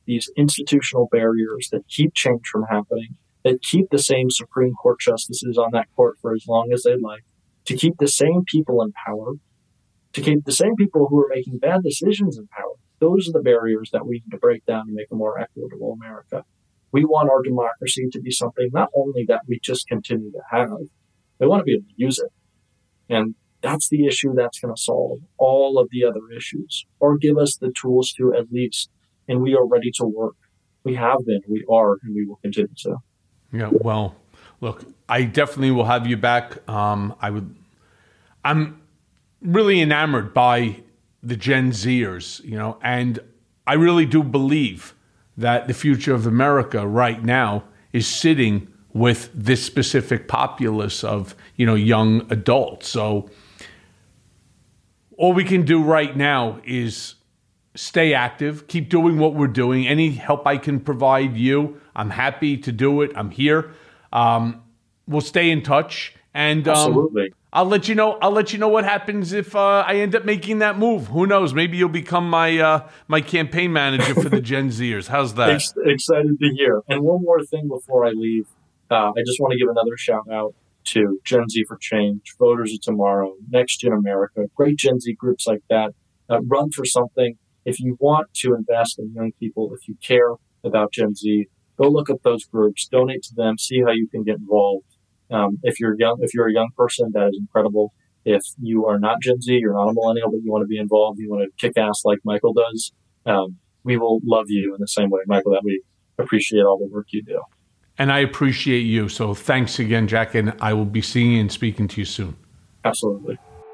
these institutional barriers that keep change from happening, that keep the same Supreme Court justices on that court for as long as they'd like, to keep the same people in power, to keep the same people who are making bad decisions in power. Those are the barriers that we need to break down to make a more equitable America. We want our democracy to be something not only that we just continue to have, we want to be able to use it. And that's the issue that's going to solve all of the other issues, or give us the tools to at least. And we are ready to work. We have been, we are, and we will continue to. Yeah, well, look, I definitely will have you back. Um, I would, I'm really enamored by the Gen Zers, you know, and I really do believe that the future of America right now is sitting with this specific populace of, you know, young adults. So all we can do right now is stay active, keep doing what we're doing. Any help I can provide you, I'm happy to do it. I'm here. Um, we'll stay in touch, and um, absolutely. I'll let you know. I'll let you know what happens if uh, I end up making that move. Who knows? Maybe you'll become my uh, my campaign manager for the Gen Zers. How's that? Ex- excited to hear. And one more thing before I leave, uh, I just want to give another shout out to Gen Z for Change, Voters of Tomorrow, Next Gen America, great Gen Z groups like that. Uh, run for something. If you want to invest in young people, if you care about Gen Z, go look up those groups, donate to them, see how you can get involved. Um, if you're young, if you're a young person, that is incredible. If you are not Gen Z, you're not a millennial, but you want to be involved, you want to kick ass like Michael does, um, we will love you in the same way, Michael, that we appreciate all the work you do. And I appreciate you. So thanks again, Jack, and I will be seeing and speaking to you soon. Absolutely.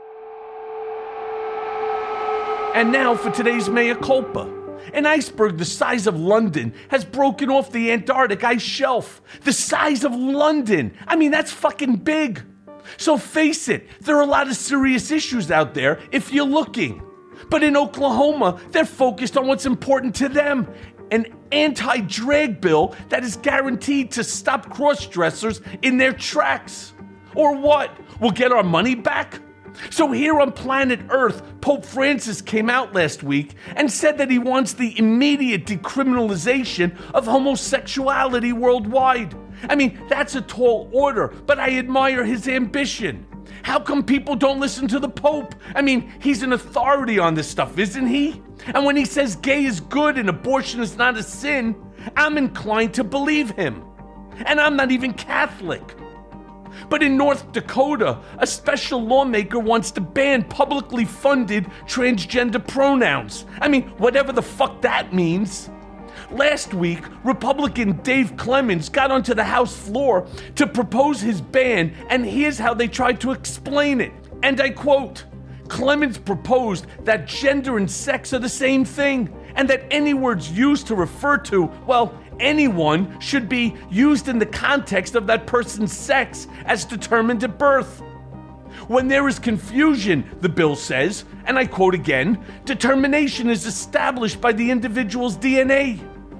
And now for today's Mea Culpa. An iceberg the size of London has broken off the Antarctic ice shelf. The size of London. I mean, that's fucking big. So face it, there are a lot of serious issues out there if you're looking. But in Oklahoma, they're focused on what's important to them. An anti-drag bill that is guaranteed to stop cross-dressers in their tracks. Or what? We'll get our money back? So here on planet Earth, Pope Francis came out last week and said that he wants the immediate decriminalization of homosexuality worldwide. I mean, that's a tall order, but I admire his ambition. How come people don't listen to the Pope? I mean, he's an authority on this stuff, isn't he? And when he says gay is good and abortion is not a sin, I'm inclined to believe him. And I'm not even Catholic. But in North Dakota, a special lawmaker wants to ban publicly funded transgender pronouns. I mean, whatever the fuck that means. Last week, Republican Dave Clemens got onto the House floor to propose his ban, and here's how they tried to explain it. And I quote, Clemens proposed that gender and sex are the same thing, and that any words used to refer to, well, anyone should be used in the context of that person's sex as determined at birth. When there is confusion, the bill says, and I quote again, determination is established by the individual's D N A.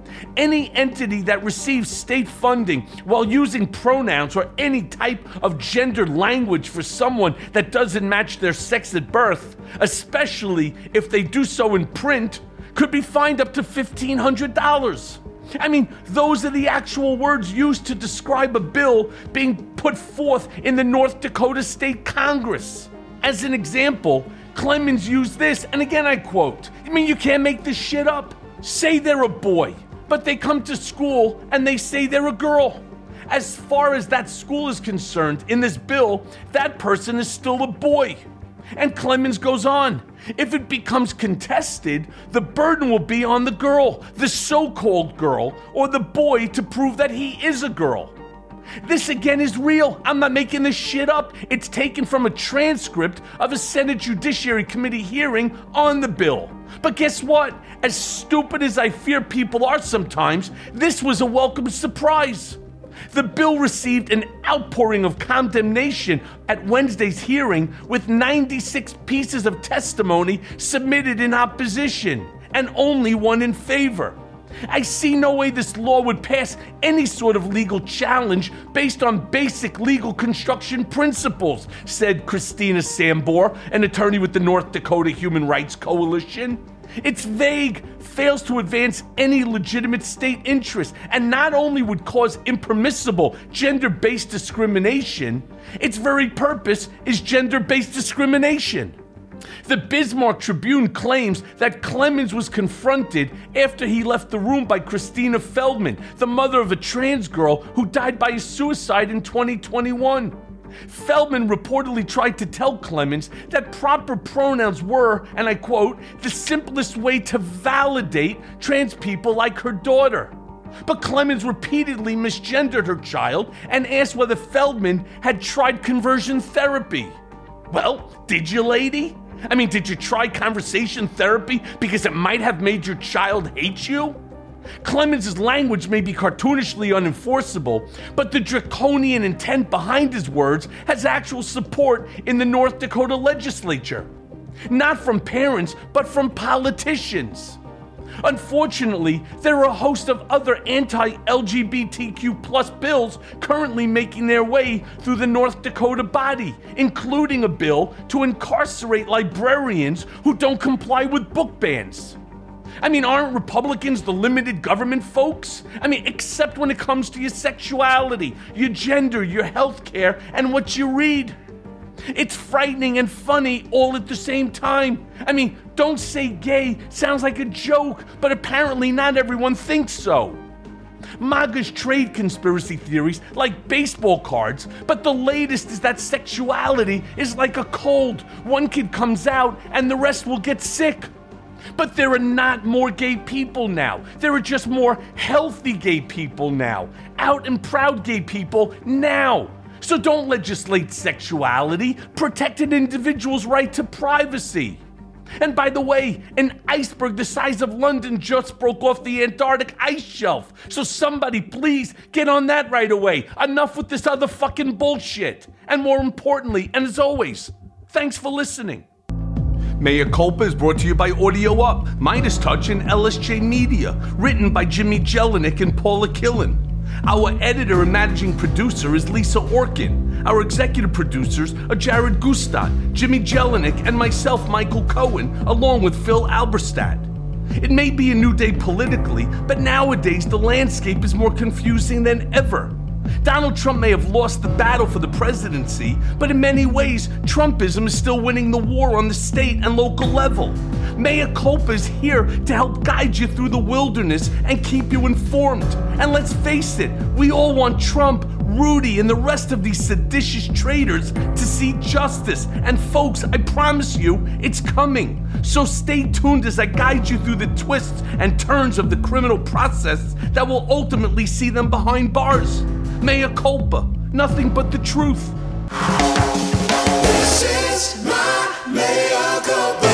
Any entity that receives state funding while using pronouns or any type of gendered language for someone that doesn't match their sex at birth, especially if they do so in print, could be fined up to fifteen hundred dollars. I mean, those are the actual words used to describe a bill being put forth in the North Dakota State Congress. As an example, Clemens used this, and again I quote, I mean, you can't make this shit up. Say they're a boy, but they come to school and they say they're a girl. As far as that school is concerned, in this bill, that person is still a boy. And Clemens goes on, if it becomes contested, the burden will be on the girl, the so-called girl, or the boy to prove that he is a girl. This again is real. I'm not making this shit up. It's taken from a transcript of a Senate Judiciary Committee hearing on the bill. But guess what? As stupid as I fear people are sometimes, this was a welcome surprise. The bill received an outpouring of condemnation at Wednesday's hearing, with ninety-six pieces of testimony submitted in opposition and only one in favor. I see no way this law would pass any sort of legal challenge based on basic legal construction principles, said Christina Sambor, an attorney with the North Dakota Human Rights Coalition. It's vague, fails to advance any legitimate state interest, and not only would cause impermissible gender-based discrimination, its very purpose is gender-based discrimination. The Bismarck Tribune claims that Clemens was confronted after he left the room by Christina Feldman, the mother of a trans girl who died by suicide in twenty twenty-one. Feldman reportedly tried to tell Clemens that proper pronouns were, and I quote, the simplest way to validate trans people like her daughter. But Clemens repeatedly misgendered her child and asked whether Feldman had tried conversion therapy. Well, did you, lady? I mean, did you try conversation therapy because it might have made your child hate you? Clemens' language may be cartoonishly unenforceable, but the draconian intent behind his words has actual support in the North Dakota legislature. Not from parents, but from politicians. Unfortunately, there are a host of other anti-L G B T Q plus bills currently making their way through the North Dakota body, including a bill to incarcerate librarians who don't comply with book bans. I mean, aren't Republicans the limited government folks? I mean, except when it comes to your sexuality, your gender, your health care, and what you read. It's frightening and funny all at the same time. I mean, don't say gay sounds like a joke, but apparently not everyone thinks so. MAGA's trade conspiracy theories like baseball cards, but the latest is that sexuality is like a cold. One kid comes out and the rest will get sick. But there are not more gay people now. There are just more healthy gay people now. Out and proud gay people now. So don't legislate sexuality. Protect an individual's right to privacy. And by the way, an iceberg the size of London just broke off the Antarctic ice shelf. So somebody please get on that right away. Enough with this other fucking bullshit. And more importantly, and as always, thanks for listening. Mea Culpa is brought to you by Audio Up, Midas Touch, and L S J Media. Written by Jimmy Jelinek and Paula Killen. Our editor and managing producer is Lisa Orkin. Our executive producers are Jared Gustad, Jimmy Jelinek, and myself, Michael Cohen, along with Phil Alberstadt. It may be a new day politically, but nowadays the landscape is more confusing than ever. Donald Trump may have lost the battle for the presidency, but in many ways, Trumpism is still winning the war on the state and local level. Mea Culpa is here to help guide you through the wilderness and keep you informed. And let's face it, we all want Trump, Rudy, and the rest of these seditious traitors to see justice. And folks, I promise you, it's coming. So stay tuned as I guide you through the twists and turns of the criminal process that will ultimately see them behind bars. Mea Culpa, nothing but the truth. This is my Mea Culpa.